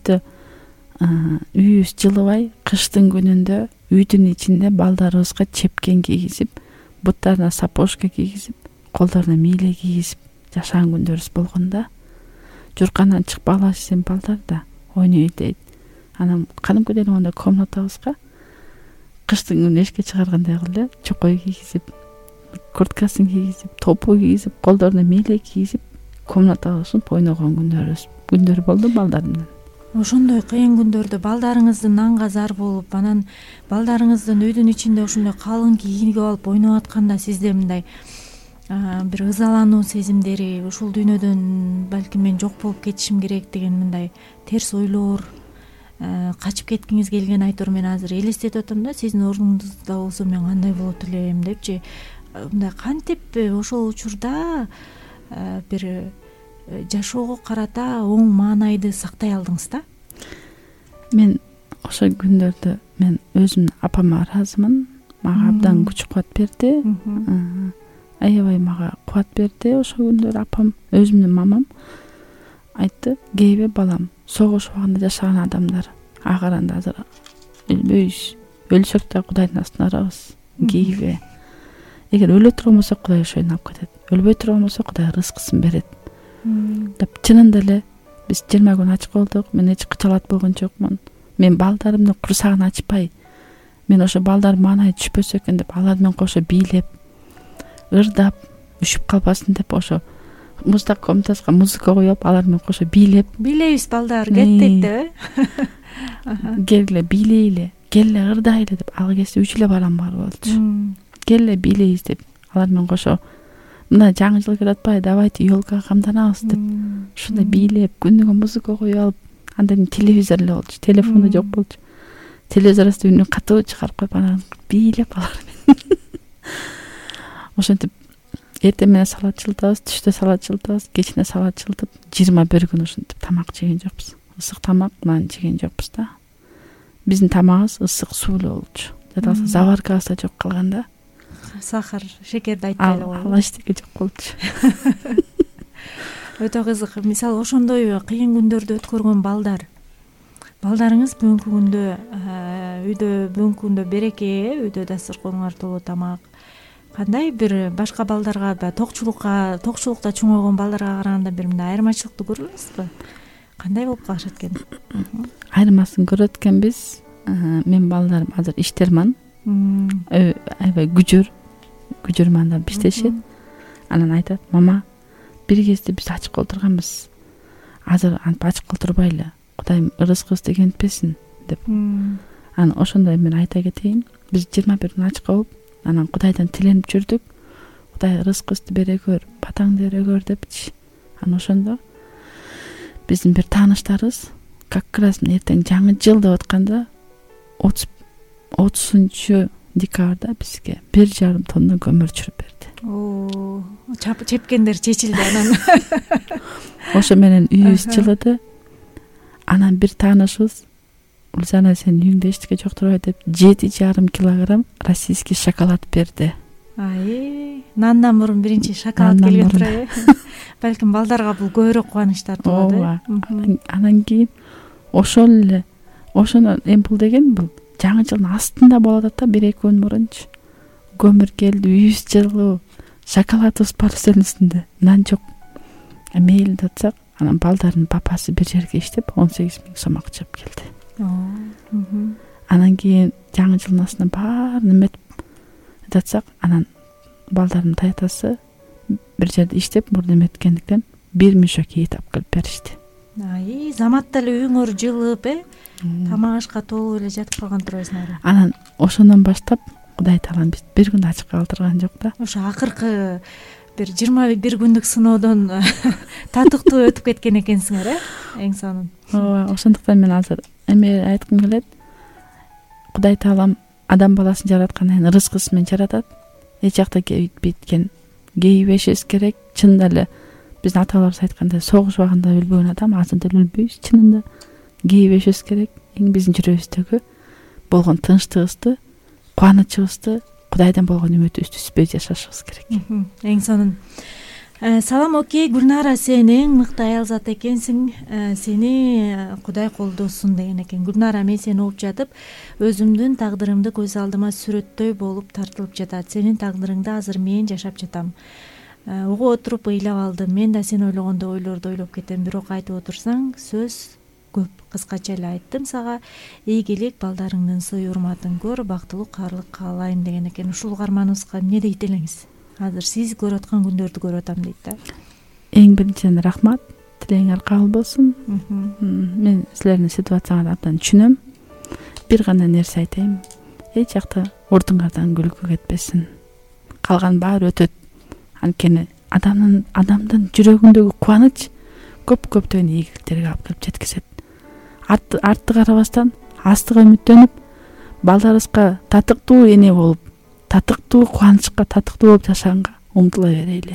үйүбүз жылыбай, кыштын күнүндө үйдүн ичинде балдарыбызга чепкен кийгизип, буттарына сапожка кийгизип, колдоруна мийле кийгизип жашаган күндөрүбүз болгон да. Журкандан чыгып алышсам балдар да ойнойт дейт. Анан кадимкидей эле комнатабызга кыштын күнү эшикке чыгаргандай кылып эле чокой кийгизип, курткасын кийгизип, топу кийгизип, колдоруна мийле кийгизип, комнатабызды ойногон күндөр болду балдар менен. Ошондой кыйын күндөрдө балдарыңыздын нанга зар болуп, анан балдарыңыздын үйдүн ичинде ошондой калың кийинип алып ойноп атканда сизде мындай бир ызалануу сезимдери, ушул дүйнөдөн балким мен жок болуп кетишим керек деген мындай терс ойлор, качып кеткиңиз келген айтор мен азыр элестетип атам да, сиздин ордуңузда болсо мен кандай болот элем депчи. Мындай кантип ошол учурда бир жашоого карата оң маанайды сактай алдыңыз да? Мен ошол күндөрдө мен өзүмдүн апама ыраазымын. Мага абдан күч кубат берди. Аябай мага кубат берди ошол күндөр апам, өзүмдүн мамам айтты: "Кейбе балам, согуш убагында жашаган адамдар агаранда азыр өлбөйбүз. Өлсөк да Кудайдын астына барабыз. Кейбе. Эгер өлө турган болсо Кудай ошону алып кетет. Өлбөй турган болсо Кудай рызкысын берет." деп чынында эле биз 20 күн ач калдык. Мен эч кычалат болгон жокмун. Мен балдарымдын курсагын ачпай, мен ошо балдар маанай түшпөсө экен деп алар менен кошо бийлеп, ырдап, үшүп калбасын деп ошо муздак комнатасына музыка коюп, алар менен кошо бийлейбиз балдар, кеттик деп. Келгиле бийлейле, келе ырдайлы деп, ал кезде 3 эле барам бар болчу. Келе бийлейбиз деп, алар менен кошо мына жаңы жыл келип атпайбы, давайте ёлкага камданабыз деп, ушундай бийлеп, күнүгө музыка коюп алып, андан телевизор эле болчу, телефону жок болчу. Телевизорубузду үнү катуу чыгарып коюп, анан бийлеп алар менен. Ошентип эртең менен салат жылытабыз, түштө салат жылытабыз, кечине салат жылытып, 21 күн ушинтип тамак жеген жокпуз. Ысык тамак, нан жеген жокпуз да. Биздин тамагыбыз ысык суу эле болчу. Жада калса заваркабыз да жок калганда. Сахар, шекерди айтпай эле койгон. Ал эчтеке жок болчу. Өтө кызык. Мисалы ошондой кыйын күндөрдү өткөргөн балдарыңыз бүгүнкү күндө береке, үйдө дасторконуңар толо тамак. Кандай бир башка балдарга, токчулукта чоңойгон балдарга караганда бир мындай айырмачылыкты көрөсүзбү? Кандай болуп калышат экен? Айырмасын көрөт экенбиз. Мен балдарым азыр иштерман. Аябай күжүрмандап иштешет. Анан айтат: "Мама, бир кезде биз ачык отурганбыз. азыр антип ачык отурбайлы, Кудайым ырыскыбыз тегентпесин деп. Анан ошондой мен айта кетейин. Биз 21 ачка болуп, анан Кудайдан тиленип жүрдүк. Кудай ырыскыбызды бере көр, батаңды бере көр депчи. Анан ошондо биздин бир тааныштарыбыз как раз эртең жаңы жыл деп атканда 30 декабрда бизге 1,5 тонна көмүр чүрүп берди. Чепкендер чечилди анан. Ошо менен үйүбүз жылыды. Анан бир таанышыбыз Улжана, сенин үйүңдө эчтеке жок турбайбы деп 7,5 килограмм российский шоколад берди. Нандан мурун биринчи шоколад келген турбайбы? Балким балдарга бул көбүрөөк кубанычтар болот. Анан кийин ошол эле ошону эми бул деген бул жаңы жылдын астында болуп атат да, 1-2 күн мурунчу. Көмүр келди, үйүбүз жылуу, шоколадыбыз бар үстөлдүн үстүндө. Нан жок. Мейли деп атсак, анан балдардын папасы бир жерге иштеп 18 000 сом акча алып келди. Анан кийин жаңы жылдын астында баарын эметип атсак, анан балдардын тайтасы бир жерде иштеп мурда эметкендиктен 1 мешок ет алып келип беришти. Заматта эле үйүңөр жылып, тамак ашка толуп эле жатып калган турбайсыңар. Анан ошондон баштап Кудай таалам биз бир күн ачык калтырган жок да. Ошо акыркы бир 21 күндүк сыноодон татыктуу өтүп кеткен экенсиңер, эң сонун. Ооба, ошондуктан мен азыр эме айткым келет. Кудай таалам адам баласын жараткандан кийин рызкысы менен жаратат. Эч жакта кетпейт, кейбешибиз керек. Чынында эле биздин аталарыбыз айткандай, согуш убагында өлбөгөн адам азыр деле өлбөйбүз. Чынында кейбешибиз керек. Эң биздин жүрөгүбүздөгү болгон тынчтыгыбызды, кубанычыбызды, Кудайдан болгон үмүтүбүздү үзбөй жашашыбыз керек. Эң сонун. Салам, окей, Гүлнара, сен эң мыкты аял зат экенсиң. Сени Кудай колдосун деген экен. Гүлнара, мен сени угуп жатып, өзүмдүн тагдырымды көз алдыма сүрөттөй болуп тартылып жатат. Сенин тагдырыңды азыр мен жашап жатам. Угуп отуруп ыйлап алдым. Мен да сен ойлогондой ойлорду ойлоп кетем. Бирок айтып отурсаң, сөз көп. Кыскача эле айттым сага. Ийгилик, балдарыңдын сый урматын көр, бактылуу каарлык каалайм деген экен. Ушул угарманыбызга эмне дейт элеңиз? Азыр сиз көрүп аткан күндөрдү көрүп атам дейт да. Эң биринчиден рахмат, тилегиңер кабыл болсун. Мен силердин ситуацияңарды абдан түшүнөм. Бир гана нерсе айтайын. Эч жакта урдуңардан күлкү кетпесин. Калган баары өтөт. Анткени адамдын жүрөгүндөгү кубаныч көптөгөн ийгиликтерге алып келип жеткизет. Артты карабастан, астыга үмүттөнүп, балдарыбызга татыктуу эне болуп, татыктуу кубанычка, татыктуу болуп жашаганга умтула берели.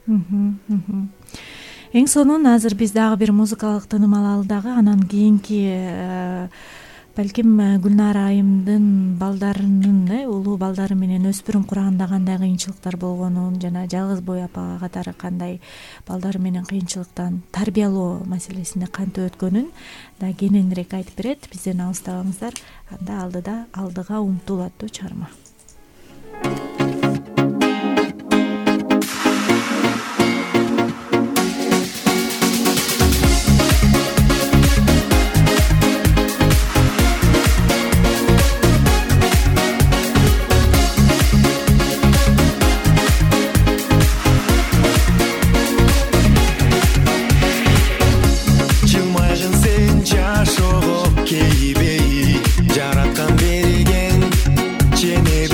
Эң сонун, азыр биз дагы бир музыкалык тыным алалы дагы, анан кийинки балким Гүлнара айымдын балдарынын, улуу балдары менен өспүрүм кураганда кандай кыйынчылыктар болгонун, жана жалгыз бой апа катары кандай балдары менен кыйынчылыктан тарбиялоо маселесинде кантип өткөнүн да кененирээк айтып берет. Бизден алыстабаңыздар. Анда алдыга умтул аттуу чыгарма. Жараткан берген ченери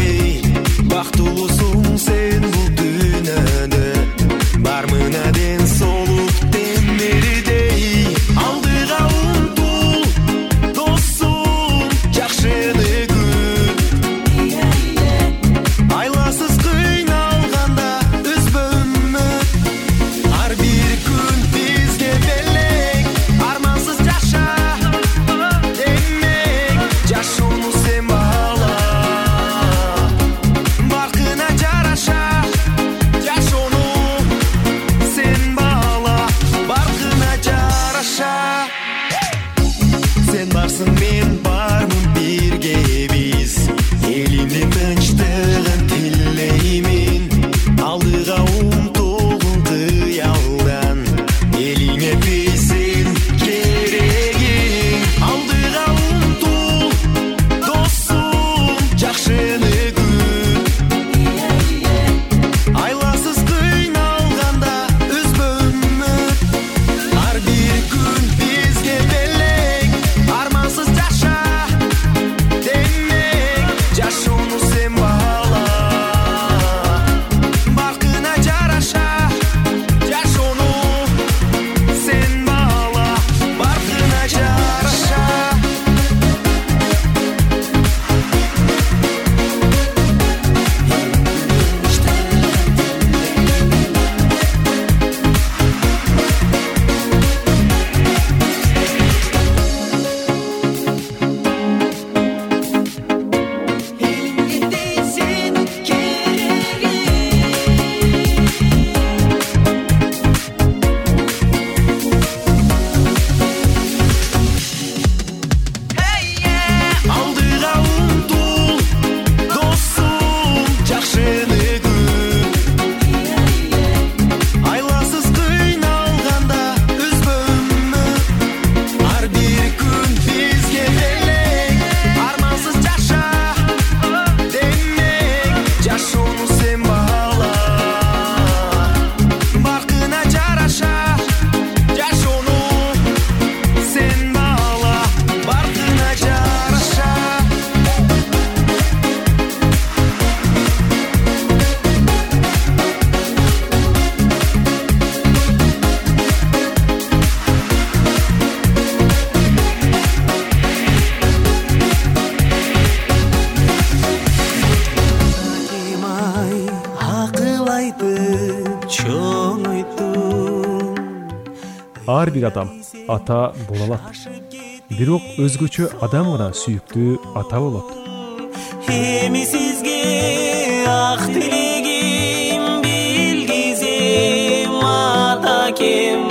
ар бир адам ата боло алат. Бирок өзгөчө адам гана сүйүктүү ата болот. Эми сизге ак тилегим билгизем ата кем.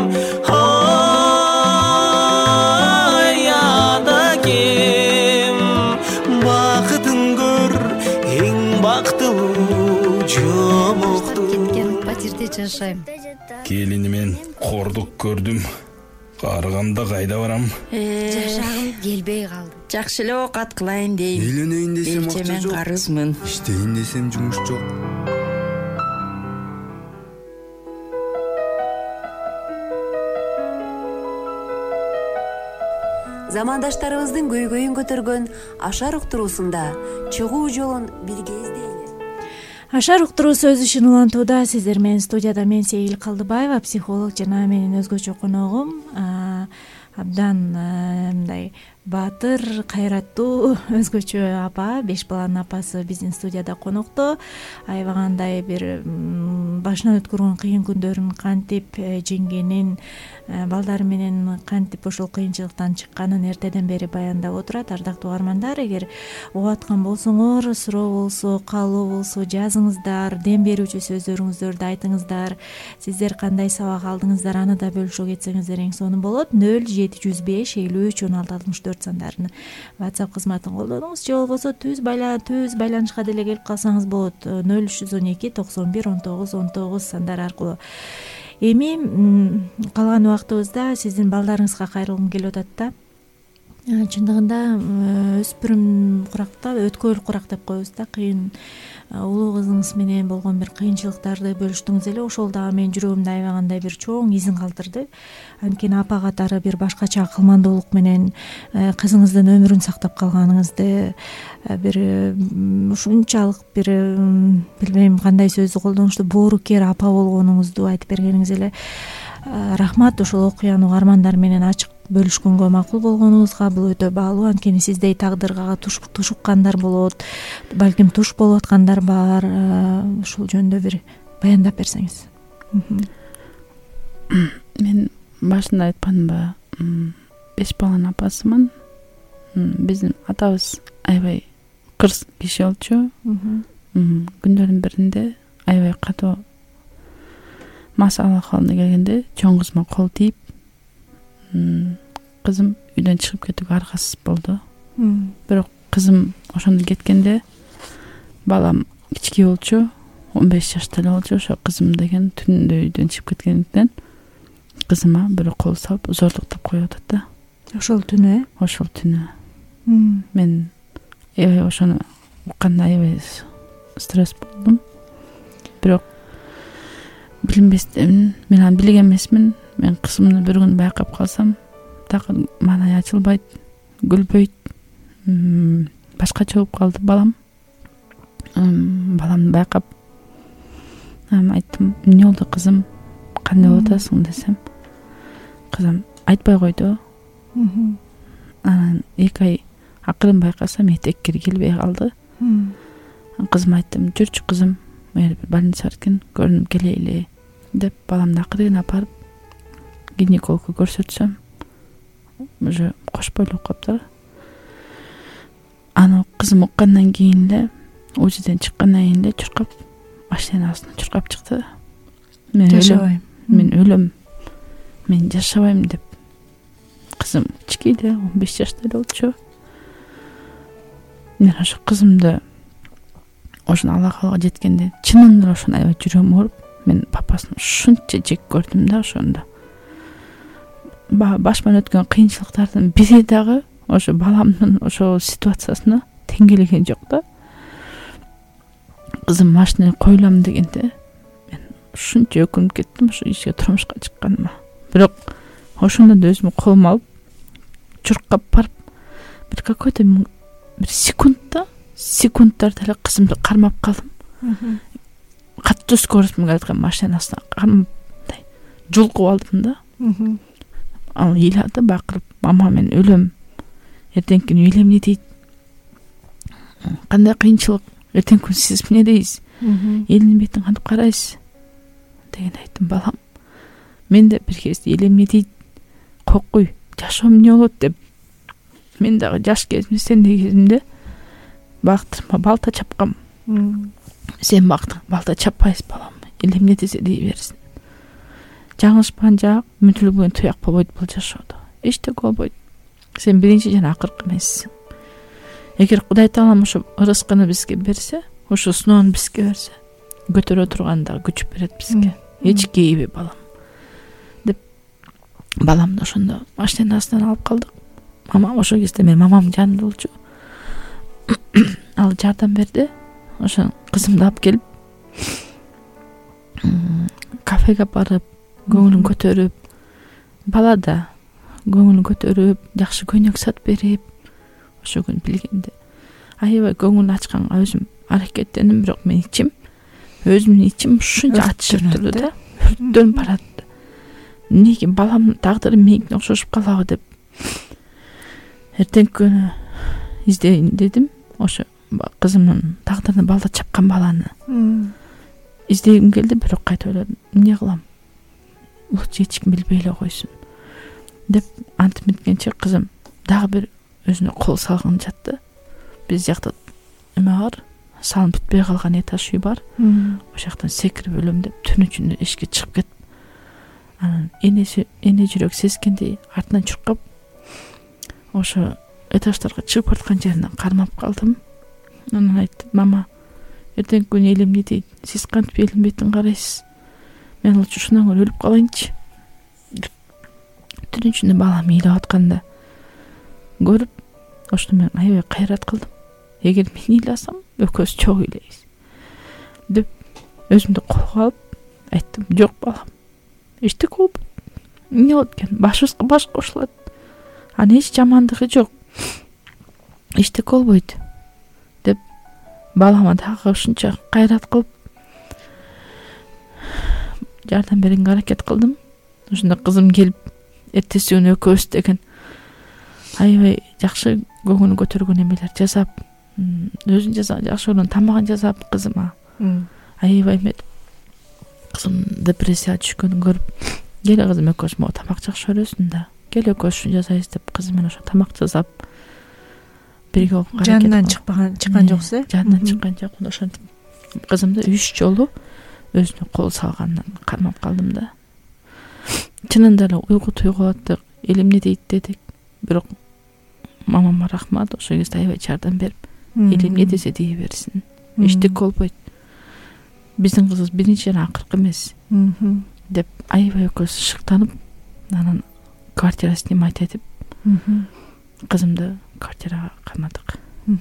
Ой ата кем, бакытын көр эң бактылуу жомокту. Кеткен патирде жашайм. Келинимен кордук көрдүм. Карыгамда кайда барам? Жашагым келбей калды. Жакшы эле оокат кылайын дейм. Үйлөнөйүн десем акча Мен жок. карызмын. Иштейин десем жумуш жок. Замандаштарыбыздын көйгөйүн көтөргөн Ашар уктуруусунда чыгуу жолун бирге издейли. Ашар уктуруусу өз ишин улантууда. Сиздер менен студияда мен Сейил Калдыбаева, психолог, жана менин өзгөчө коногум абдан мындай баатыр, кайраттуу өзгөчө апа, 5 баланын апасы биздин студияда конокто. Аябагандай бир башынан өткөргөн кыйын күндөрүн кантип жеңгенин, балдары менен кантип ошол кыйынчылыктан чыкканын эртеден бери баяндап отурат. Ардактуу угармандар, эгер угуп аткан болсоңор, суроо болсо, каалоо болсо жазыңыздар, дем берүүчү сөздөрүңүздөрдү айтыңыздар. Сиздер кандай сабак алдыңыздар, аны да бөлүшө кетсеңиздер эң сонун болот. 0705 53 16 64 сандарын WhatsApp кызматын колдонуңуз, же болбосо түз байланышка деле келип калсаңыз болот. 0312 91 19 19 сандар аркылуу. Эми калган убактыбызда сиздин балдарыңызга кайрылгым келип атат да. Чындыгында өспүрүм куракта, өткөл курак деп коебуз да, кыйын улуу кызыңыз менен болгон бир кыйынчылыктарды бөлүштүңүз эле. Ошол дагы менин жүрөгүмдө аябагандай бир чоң изин калтырды. Анткени апа катары бир башкача кылмандуулук менен кызыңыздын өмүрүн сактап калганыңызды, бир ушунчалык бир билбейм кандай сөздү колдонушту, боорукер апа болгонуңузду айтып бергениңиз эле рахмат. Ошол окуяны угармандар менен ачык бөлүшкөнгө, макул болгонуңузга бул өтө баалуу. Анткени сиздей тагдырга тушуккандар болот, балким туш болуп аткандар бар. Ушул жөнүндө бир баяндап берсеңиз. Мен башында айтканымда 5 баланын апасымын. Биздин атабыз аябай кырс киши болчу. Күндөрдүн биринде аябай катуу масала калына келгенде чоң кызыма кол тийип, кызым үйдөн чыгып кетүүгө аргасыз болду. Бирок кызым ошондо кеткенде балам кички болчу, 15 жашта эле болчу. Ошо кызым деген түнүндө үйдөн чыгып кеткендиктен кызыма бирөө кол салып зордуктап коюп атат да. Ошол түнү? Ошол түнү. Мен ошону укканда аябай стресс болдум. Бирок билинбестен, мен аны билген эмесмин. Мен кызымды бир күн байкап калсам, так маанай ачылбайт, күлбөйт, башкача болуп калды балам. Баламды байкап айттым, эмне болду кызым, кандай болуп атасың десем, кызым айтпай койду. Анан 2 ай акырын байкасам этеккири келбей калды. Кызыма айттым, жүрчү кызым, бир больница бар экен, көрүнүп келейли деп, баламды акырын апарып гинекологко көрсөтсөм, уже кош бойлуу болуп калыптыр. Аны кызым уккандан кийин эле, УЗИден чыккандан кийин эле чуркап, машинанын астынан чуркап чыкты. Мен өлөм, мен жашабайм деп. Кызым кички эле, 15 жашта эле болчу. Мен ошо кызымды ошону ала калга жеткенде чынында ошону аябай жүрөгүм ооруп, мен папасын ушунча жек көрдүм да ошондо. Башыман өткөн кыйынчылыктардын бири дагы ошо баламдын ошол ситуациясына тең келген жок да. Кызым машинага коюлам дегенде мен ушунча өкүнүп кеттим ошо ишке турмушка чыкканыма. Бирок ошондо да өзүмө колума алып чуркап барып, бир какой-то бир секундтарда эле кызымды кармап калдым. Катуу скоростьмен келаткан машинанын астына кармап жулкуп алдым да. Ал ыйлады, бакырып, мама мен өлөм, эртеңки күнү эл эмне дейт, кандай кыйынчылык, эртеңки күнү сиз эмне дейсиз, элдин бетине кантип карайсыз деген айттым. Балам, мен да бир кезде эл эмне дейт, покуй, жашоо эмне болот деп мен дагы жаш кезимде, сендей кезимде бактырма балта чапкам. Сен бактың балта чаппайсың балам, эл эмне десе дей берсин. Жаңылышпаган жак, мүтүлгөн туяк болбойт бул жашоодо. Эчтеке болбойт. Сен биринчи жана акыркы эмессиң. Эгер Кудай Таалам ошо ырыскыны бизге берсе, ошо сыноону бизге берсе, көтөрө турганда күч берет бизге. Эч кейби балам деп баламды ошондо машинасынан алып калдык. Мама ошол кезде мен мамам жанымда болчу. Ал жардам берди. Ошо кызымды алып келип кафеге барып, көңүлүн көтөрүп, бала да көңүлүн көтөрүп, жакшы көйнөк сатып берип, ошо күн билгенде аябай көңүлүн ачканга өзүм аракеттендим, бирок мен өзүмдүн ичим ушунча ачышып турду да, өрттөнүп барат. Эмнеге баламдын тагдыры меникине окшошуп калабы деп эртеңки күнү издейин дедим. Ошо кызымдын тагдырын балта чапкан баланы издегим келди, бирок кайта ойладым, эмне кылам, лучше эч ким билбей эле койсун деп антип минткенче кызым дагы бир өзүнө кол салган жатты. Биз жакта эме бар, салынып бүтпөй калган этаж үй бар. Ошол жактан секирип өлөм деп түн ичинде эшикке чыгып кетип, анан эне жүрөк сескендей артынан чуркап, ошо этаждарга чыгып бараткан жеринен кармап калдым. Анан айттым, мама, эртеңки күнү элим эмне дейт, сиз кантип элдин бетин карайсыз, мен лучше ушундан көрө өлүп калайынчы. Түн ичинде балам ыйлап атканда көрүп, ошондо мен аябай кайрат кылдым. Эгер мен ыйласам, экөөбүз чогуу ыйлайбыз деп өзүмдү колго алып айттым, жок балам, эчтеке болбойт. Эмне болот экен, башыбызга баш кошулат, анын эч жамандыгы жок, эчтеке болбойт деп балама дагы ушунча кайрат кылып жардам берүүгө аракет кылдым. Ошондо кызым келип, эртеси күнү экөөбүз деген аябай жакшы көңүл көтөргөн эмелер жасап, өзүн жасап, жакшы көргөн тамагын жасап кызыма аябай эметип, кызым депрессияга түшкөнүн көрүп, келе кызым экөөбүз могу тамак жакшы көрөсүң да, кел экөөбүз жасайбыз деп кызым менен ошо тамак жасап бирге болуп жанынан чыккан жоксу? Жанынан чыккан жок. Ошентип кызымды 3 жолу өзүнө кол салгандан кармап калдым да. Чынында эле уйгу туйгулаттык, эл эмне дейт дедик, бирок мамама рахмат, ошол кезде аябай жардам берип, эл эмне десе дей берсин, эчтеке болбойт, биздин кызыбыз биринчи жана акыркы эмес деп аябай экөөбүз шыктанып, анан квартира снимать этип кызымды квартирага кармадык.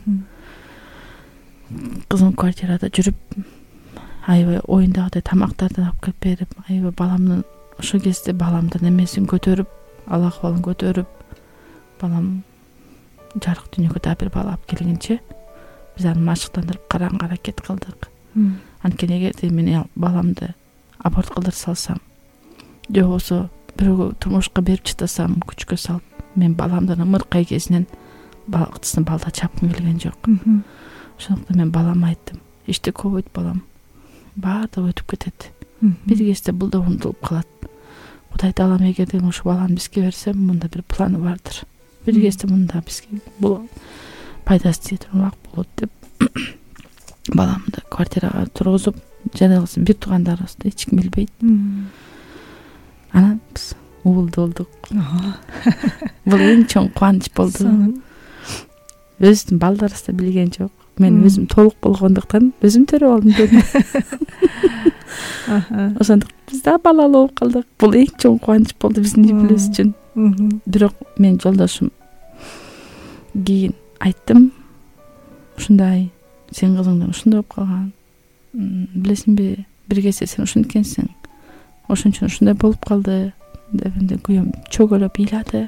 Кызым квартирада жүрүп, аябай оюндагыдай тамактарды алып келип берип, аябай баламдын ошол кезде баламдын эмесин көтөрүп, ал акыбалын көтөрүп, балам жарык дүйнөгө да бир бала алып келгенче биз аны машыктандырып караганга аракет кылдык. Анткени эгерде мен баламды аборт кылдырып салсам, же болбосо бирөөгө турмушка берип чыктасам, күчкө салып, мен баламдын ымыркай кезинен бактысын балта чапкым келген жок. Ошондуктан мен балама айттым, эчтеке болбойт балам, баардыгы өтүп кетет. Бир кезде бул да унутулуп калат. Кудай Таалам эгерде ушу баланы бизге берсе, мында бир планы бардыр. Бир кезде мында бизге бул пайдасы тие турган болот деп баламды квартирага тургузуп, жанагысы бир туугандарыбызды эч ким билбейт. Анан биз уулду болдук. Бул эң чоң кубаныч болду. Өзүм балдарыбыз да билген жок. Мен өзүм толук болгондуктан өзүм төрө болдум деди. Ошондуктан биз да балалуу болуп калдык. Бул эң чоң кубаныч болду биздин үй бүлөбүз үчүн. Бирок мен жолдошум кийин айттым, ушундай, сен кызыңдан ушундай болуп калган. Билесиңби, бир кезде сен ушунт экенсиң. Ошон үчүн ушундай болуп калды дегенде күйөөм чөгөлөп ыйлады.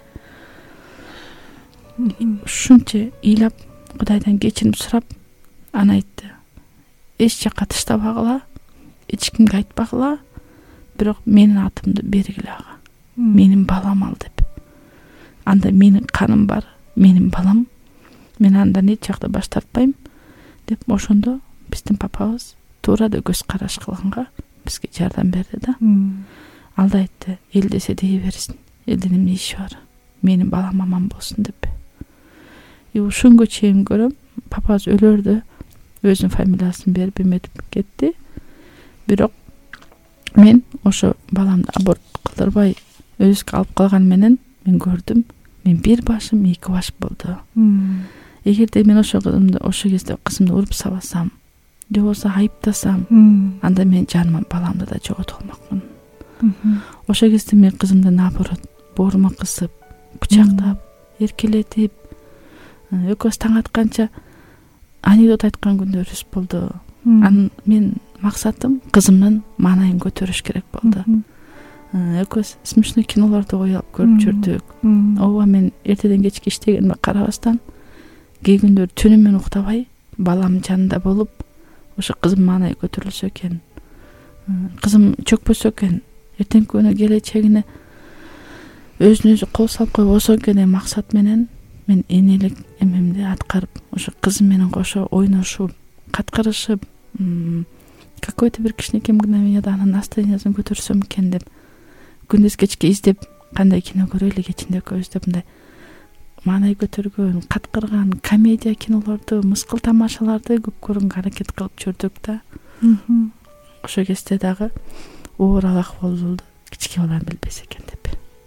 Ушунча ыйлап, Кудайдан кечирим сурап, аны айтты. Эч жакка таштабагыла, эч кимге айтпагыла, бирок менин атымды бергиле ага. Менин балам ал деп. Анда менин каным бар, менин балам. Мен андан эч жакта баш тартпайм деп ошондо биздин папабыз туура да көз караш кылганга бизге жардам берди да. Ал да айтты, эл десе дей берсин. элдин эмне иши бар, менин балам аман болсун деп. Ошонго чейин көрөм, папабыз өлөрдө өзүнүн фамилиясын берип эметип кетти. Бирок мен ошо баламды аборт кылдырбай өзүгө алып калган менен мен көрдүм, мен бир башым эки баш болду. Эгерде мен ошо кезде кызымды уруп сабасам, же болбосо айыптасам, анда мен жаныма баламды да жоготуп алмакмын. Ошол кезде мен кызымды наоборот боорума кысып, кучактап, эркелетип, экөөбүз таң атканча анекдот айткан күндөрүбүз болду. Анын мен максатым кызымдын маанайын көтөрүш керек болду. Экөөбүз смешной кинолорду коюп көрүп жүрдүк. Ооба мен эртеден кечке иштегениме карабастан кээ күндөр түнү менен уктабай балам жанында болуп, ошо кызым маанайы көтөрүлсө экен, кызым чөкпөсө экен, эртеңки күнү келечегине өзүнө өзү кол салып койбосо экен деген максат менен мен энелик эмемди аткарып, ошо кызым менен кошо ойношуп, каткарышып, какой-то бир кичинекей мгновенияда анын настроениясын көтөрсөм экен деп күндүз кечке издеп, кандай кино көрөлү кечинде экөөбүз деп мындай маанай көтөргөн, каткырган комедия кинолорду, мыскыл тамашаларды көп көргөнгө аракет кылып жүрдүк да. Ошол кезде дагы оор ахвал болду, кичке балам билбесе экен деп.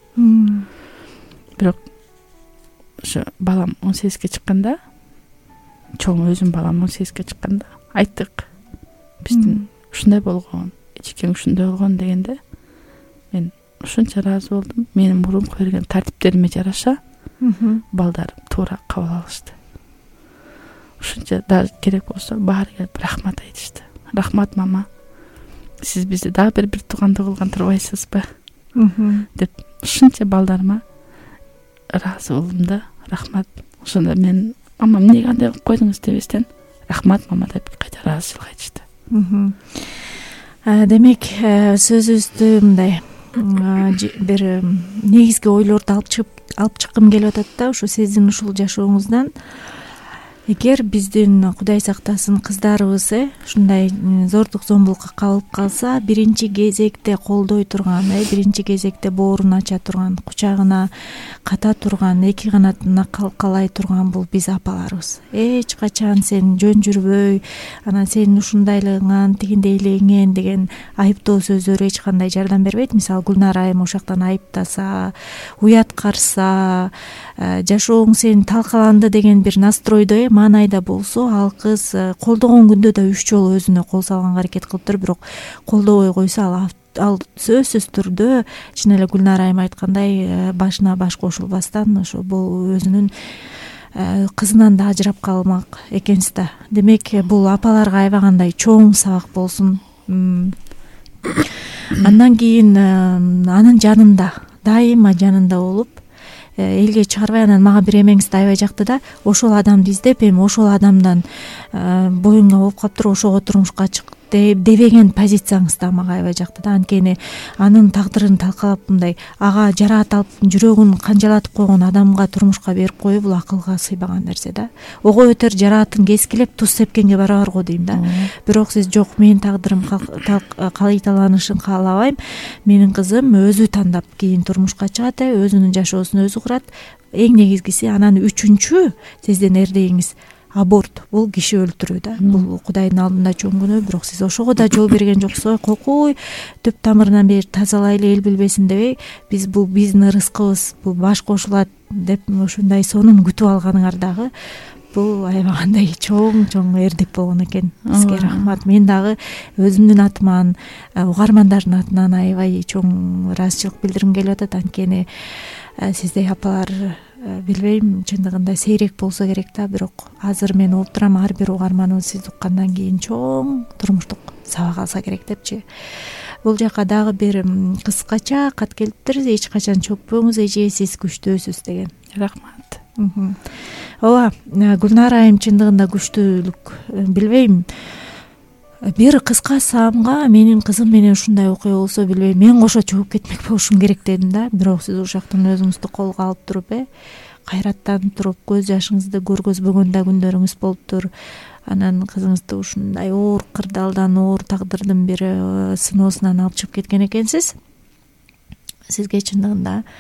Бирок ошо балам 18ге чыкканда, чоң өзүм балам 18ге чыкканда айттык. Биздин ушундай болгон, эчекең ушундай болгон дегенде мен ушунча ыраазы болдум. Менин мурунку берген тартиптериме жараша балдар туура кабыл алышты. Ушунча да керек болсо баары келип рахмат айтышты. Рахмат мама, сиз бизди дагы бир туугандуу кылган турбайсызбы деп ушунча балдарыма ыраазы болдум да. Рахмат. Ошондо мен мамам эмнеге андай кылып койдуңуз дебестен рахмат мама деп кайта ыраазычылык айтышты. Демек сөзүбүздү мындай бир негизги ойлорду алып чыккым келип атат да, ушу сиздин ушул жашооңуздан. Эгер биздин Кудай сактасын кыздарыбыз ушундай зордук зомбулукка кабылып калса, биринчи кезекте колдой турган, биринчи кезекте боорун ача турган, кучагына ката турган, эки канатына калкалай турган бул биз апаларыбыз. Эч качан сен жөн жүрбөй, анан сенин ушундайлыгыңан тигиндей элеңен деген айыптоо сөздөр эч кандай жардам бербейт. Мисалы Гүлнара айым ошоктан айыптаса, уяткарса, жашооң сен талкаланды деген бир настройдо маанайда болсо, ал кыз колдогон күндө да 3 жолу өзүнө кол салганга аракет кылыптыр. Бирок колдобой койсо ал сөзсүз түрдө чын эле Гүлнара айым айткандай башына баш кошулбастан ошо бул өзүнүн кызынан да ажырап калмак экенсиз да. Демек бул апаларга аябагандай чоң сабак болсун. Андан кийин анын жанында, дайыма жанында болуп, элге чыгарбай, анан мага бир эмеңизди аябай жакты да, ошол адамды издеп, эми ошол адамдан боюңа болуп калыптыр, ошого турмушка чык дебеген позицияңыз да мага аябай жакты да. Анткени анын тагдырын талкалап мындай ага жараат алып жүрөгүн канжалатып койгон адамга турмушка берип коюу бул акылга сыйбаган нерсе да. Ого өтөр жараатын кескилеп туз сепкенге барабар го дейм да. Бирок сиз жок, менин тагдырым калыйталанышын каалабайм. Менин кызым өзү тандап кийин турмушка чыгат, өзүнүн жашоосун өзү курат. Эң негизгиси анан үчүнчү сиздин эрдегиңиз аборт. Бул киши өлтүрүү да. Бул Кудайдын алдында чоң күнөө, бирок сиз ошого да жол берген жоксуз. Кокуй төп тамырынан бери тазалайлы, эл билбесин дебей, биз бул биздин ырыскыбыз, бул баш кошулат деп ушундай сонун күтүп алганыңар дагы бул аябагандай чоң эрдик болгон экен. Сизге рахмат. Мен дагы өзүмдүн атыман, угармандардын атынан аябай чоң ыраазычылык билдиргим келип атат. Анткени сиздей апалар билбейм, чындыгында сейрек болсо керек да, бирок азыр мен угуп турам, ар бир угарманыбыз сизди уккандан кийин чоң турмуштук сабак алса керек депчи. Бул жака дагы бир кыскача кат келиптир. Эч качан чөкпөңүз, эже сиз күчтүүсүз деген. Рахмат. Ооба, Гүлнара айым чындыгында күчтүүлүк. Билбейм, бир кыска саамга менин кызым менен ушундай окуя болсо, билбейм, мен кошо чөгүп кетмек болушум керек дедим да. Бирок сиз ушактан өзүңүздү колго алып туруп, кайраттанып туруп, көз жашыңызды көргөзбөгөн да күндөрүңүз болуптур. Анан кызыңызды ушундай оор кырдаалдан, оор тагдырдын бир сыноосунан алып чыгып кеткен экенсиз. Сизге чындыгында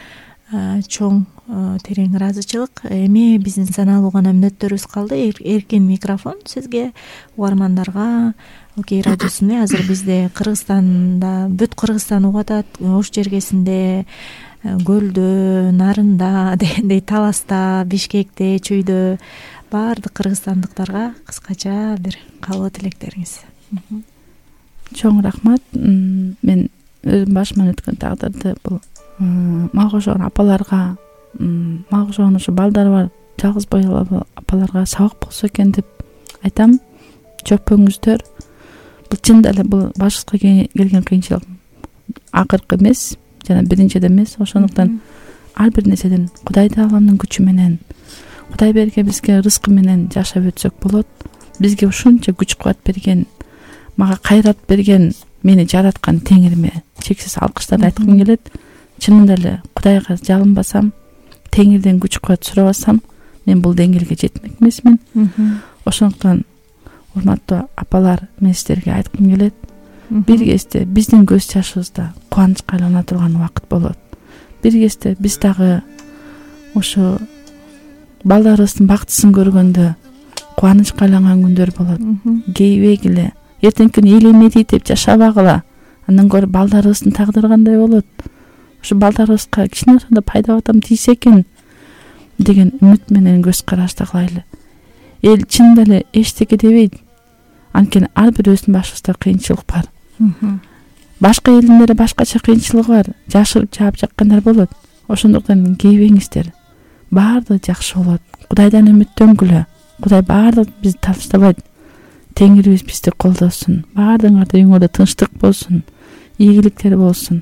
чоң терең ыраазычылык. Эми биздин саналуу гана мүнөттөрүбүз калды. Эркин микрофон сизге, угармандарга. Окей радиосунда азыр бизде Кыргызстанда бүт Кыргызстан угуп атат. Ош жергесинде, Көлдө, Нарында дегендей, Таласта, Бишкекте, Чүйдө баардык кыргызстандыктарга кыскача бир каалоо тилектериңиз. Чоң рахмат. Мен өзүм башыман өткөн тагдырды бул мага окшогон апаларга, мага окшогон ушу балдары бар жалгыз бойлуу апаларга сабак болсо экен деп айтам. Чөкпөңүздөр. Бул чын эле бул башыбызга келген кыйынчылык акыркы эмес, жана биринчиде эмес. Ошондуктан ар бир нерседен Кудай Тааланын күчү менен, Кудай берген бизге рызкы менен жашап өтсөк болот. Бизге ушунча күч кубат берген, мага кайрат берген, мени жараткан Теңириме чексиз алкыштар айткым келет. Чынында эле Кудайга жалынбасам, Теңирден күч кубат сурабасам, мен бул деңгээлге жетмек эмесмин. Ошондуктан урматтуу апалар, мен сиздерге айткым келет. Бир кезде биздин көз жашыбызда кубанычка айлана турган убакыт болот. Бир кезде биз дагы ошо балдарыбыздын бактысын көргөндө кубанычка айланган күндөр болот. Кейбегиле эртеңки күнү элемеди деп жашабагыла. Андан көрө балдарыбыздын тагдыры кандай болот? Ошо балдарыбызга кичине да пайда батам тийсе экен деген үмүт менен көз карашты кылайлы. Эл чынында эле эчтеке дебейт. Анткени ар бир өзүнүн башыбызда кыйынчылык бар. Башка элдин деле башкача кыйынчылыгы бар. Жашырып жаап жаккандар болот. Ошондуктан кейбеңиздер. Баардыгы жакшы болот. Кудайдан үмүттөнгүлө. Кудай баардык бизди таштабайт. Теңирибиз бизди колдосун. Баардыгыңарда үйүңөрдө тынчтык болсун. Ийгиликтер болсун.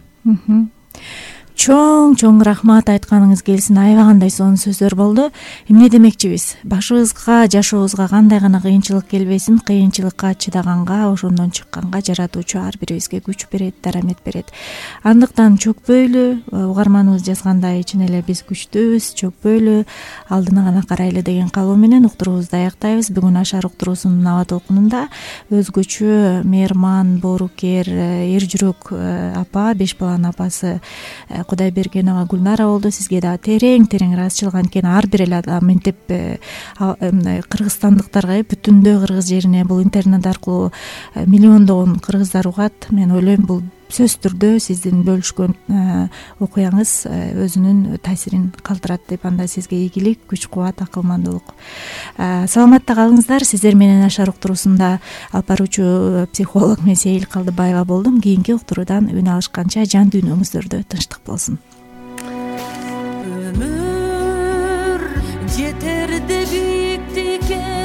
Чоң рахмат, айтканыңыз келсин. Аябагандай сонун сөздөр болду. Эмне демекчибиз? Башыбызга, жашообузга кандай гана кыйынчылык келбесин, кыйынчылыкка чыдаганга, ошондон чыкканга жаратуучу ар бирибизге күч берет, дарамет берет. Андыктан чөкпөйлү, угарманыбыз жазгандай, чын эле биз күчтүүбүз, чөкпөйлү, алдына гана карайлы деген каалоо менен уктуруубузду аяктайбыз. Бүгүн Ашар уктуруусунун аба толкунунда өзгөчө мейырман, боорукер, эр жүрөк апа, 5 баланын апасы Кудайбергенова Гүлнара болду. Сизге да терең ыраазычылык. Анткени ар бир эле адам мынтип кыргызстандыктарга, бүтүндөй кыргыз жерине бул интернет аркылуу миллиондогон кыргыздар угат. Мен ойлойм, бул сөзсүз түрдө сиздин бөлүшкөн окуяңыз өзүнүн таасирин калтырат деп, анда сизге ийгилик, күч кубат, акылмандуулук. Саламатта калыңыздар. Сиздер менен Ашар уктуруусунда алып баруучу психолог мен Сейил Калдыбаева болдум. Кийинки уктуруудан үн алышканча жан дүйнөңүздөрдө тынчтык болсун. Ömür yeter de büyüktü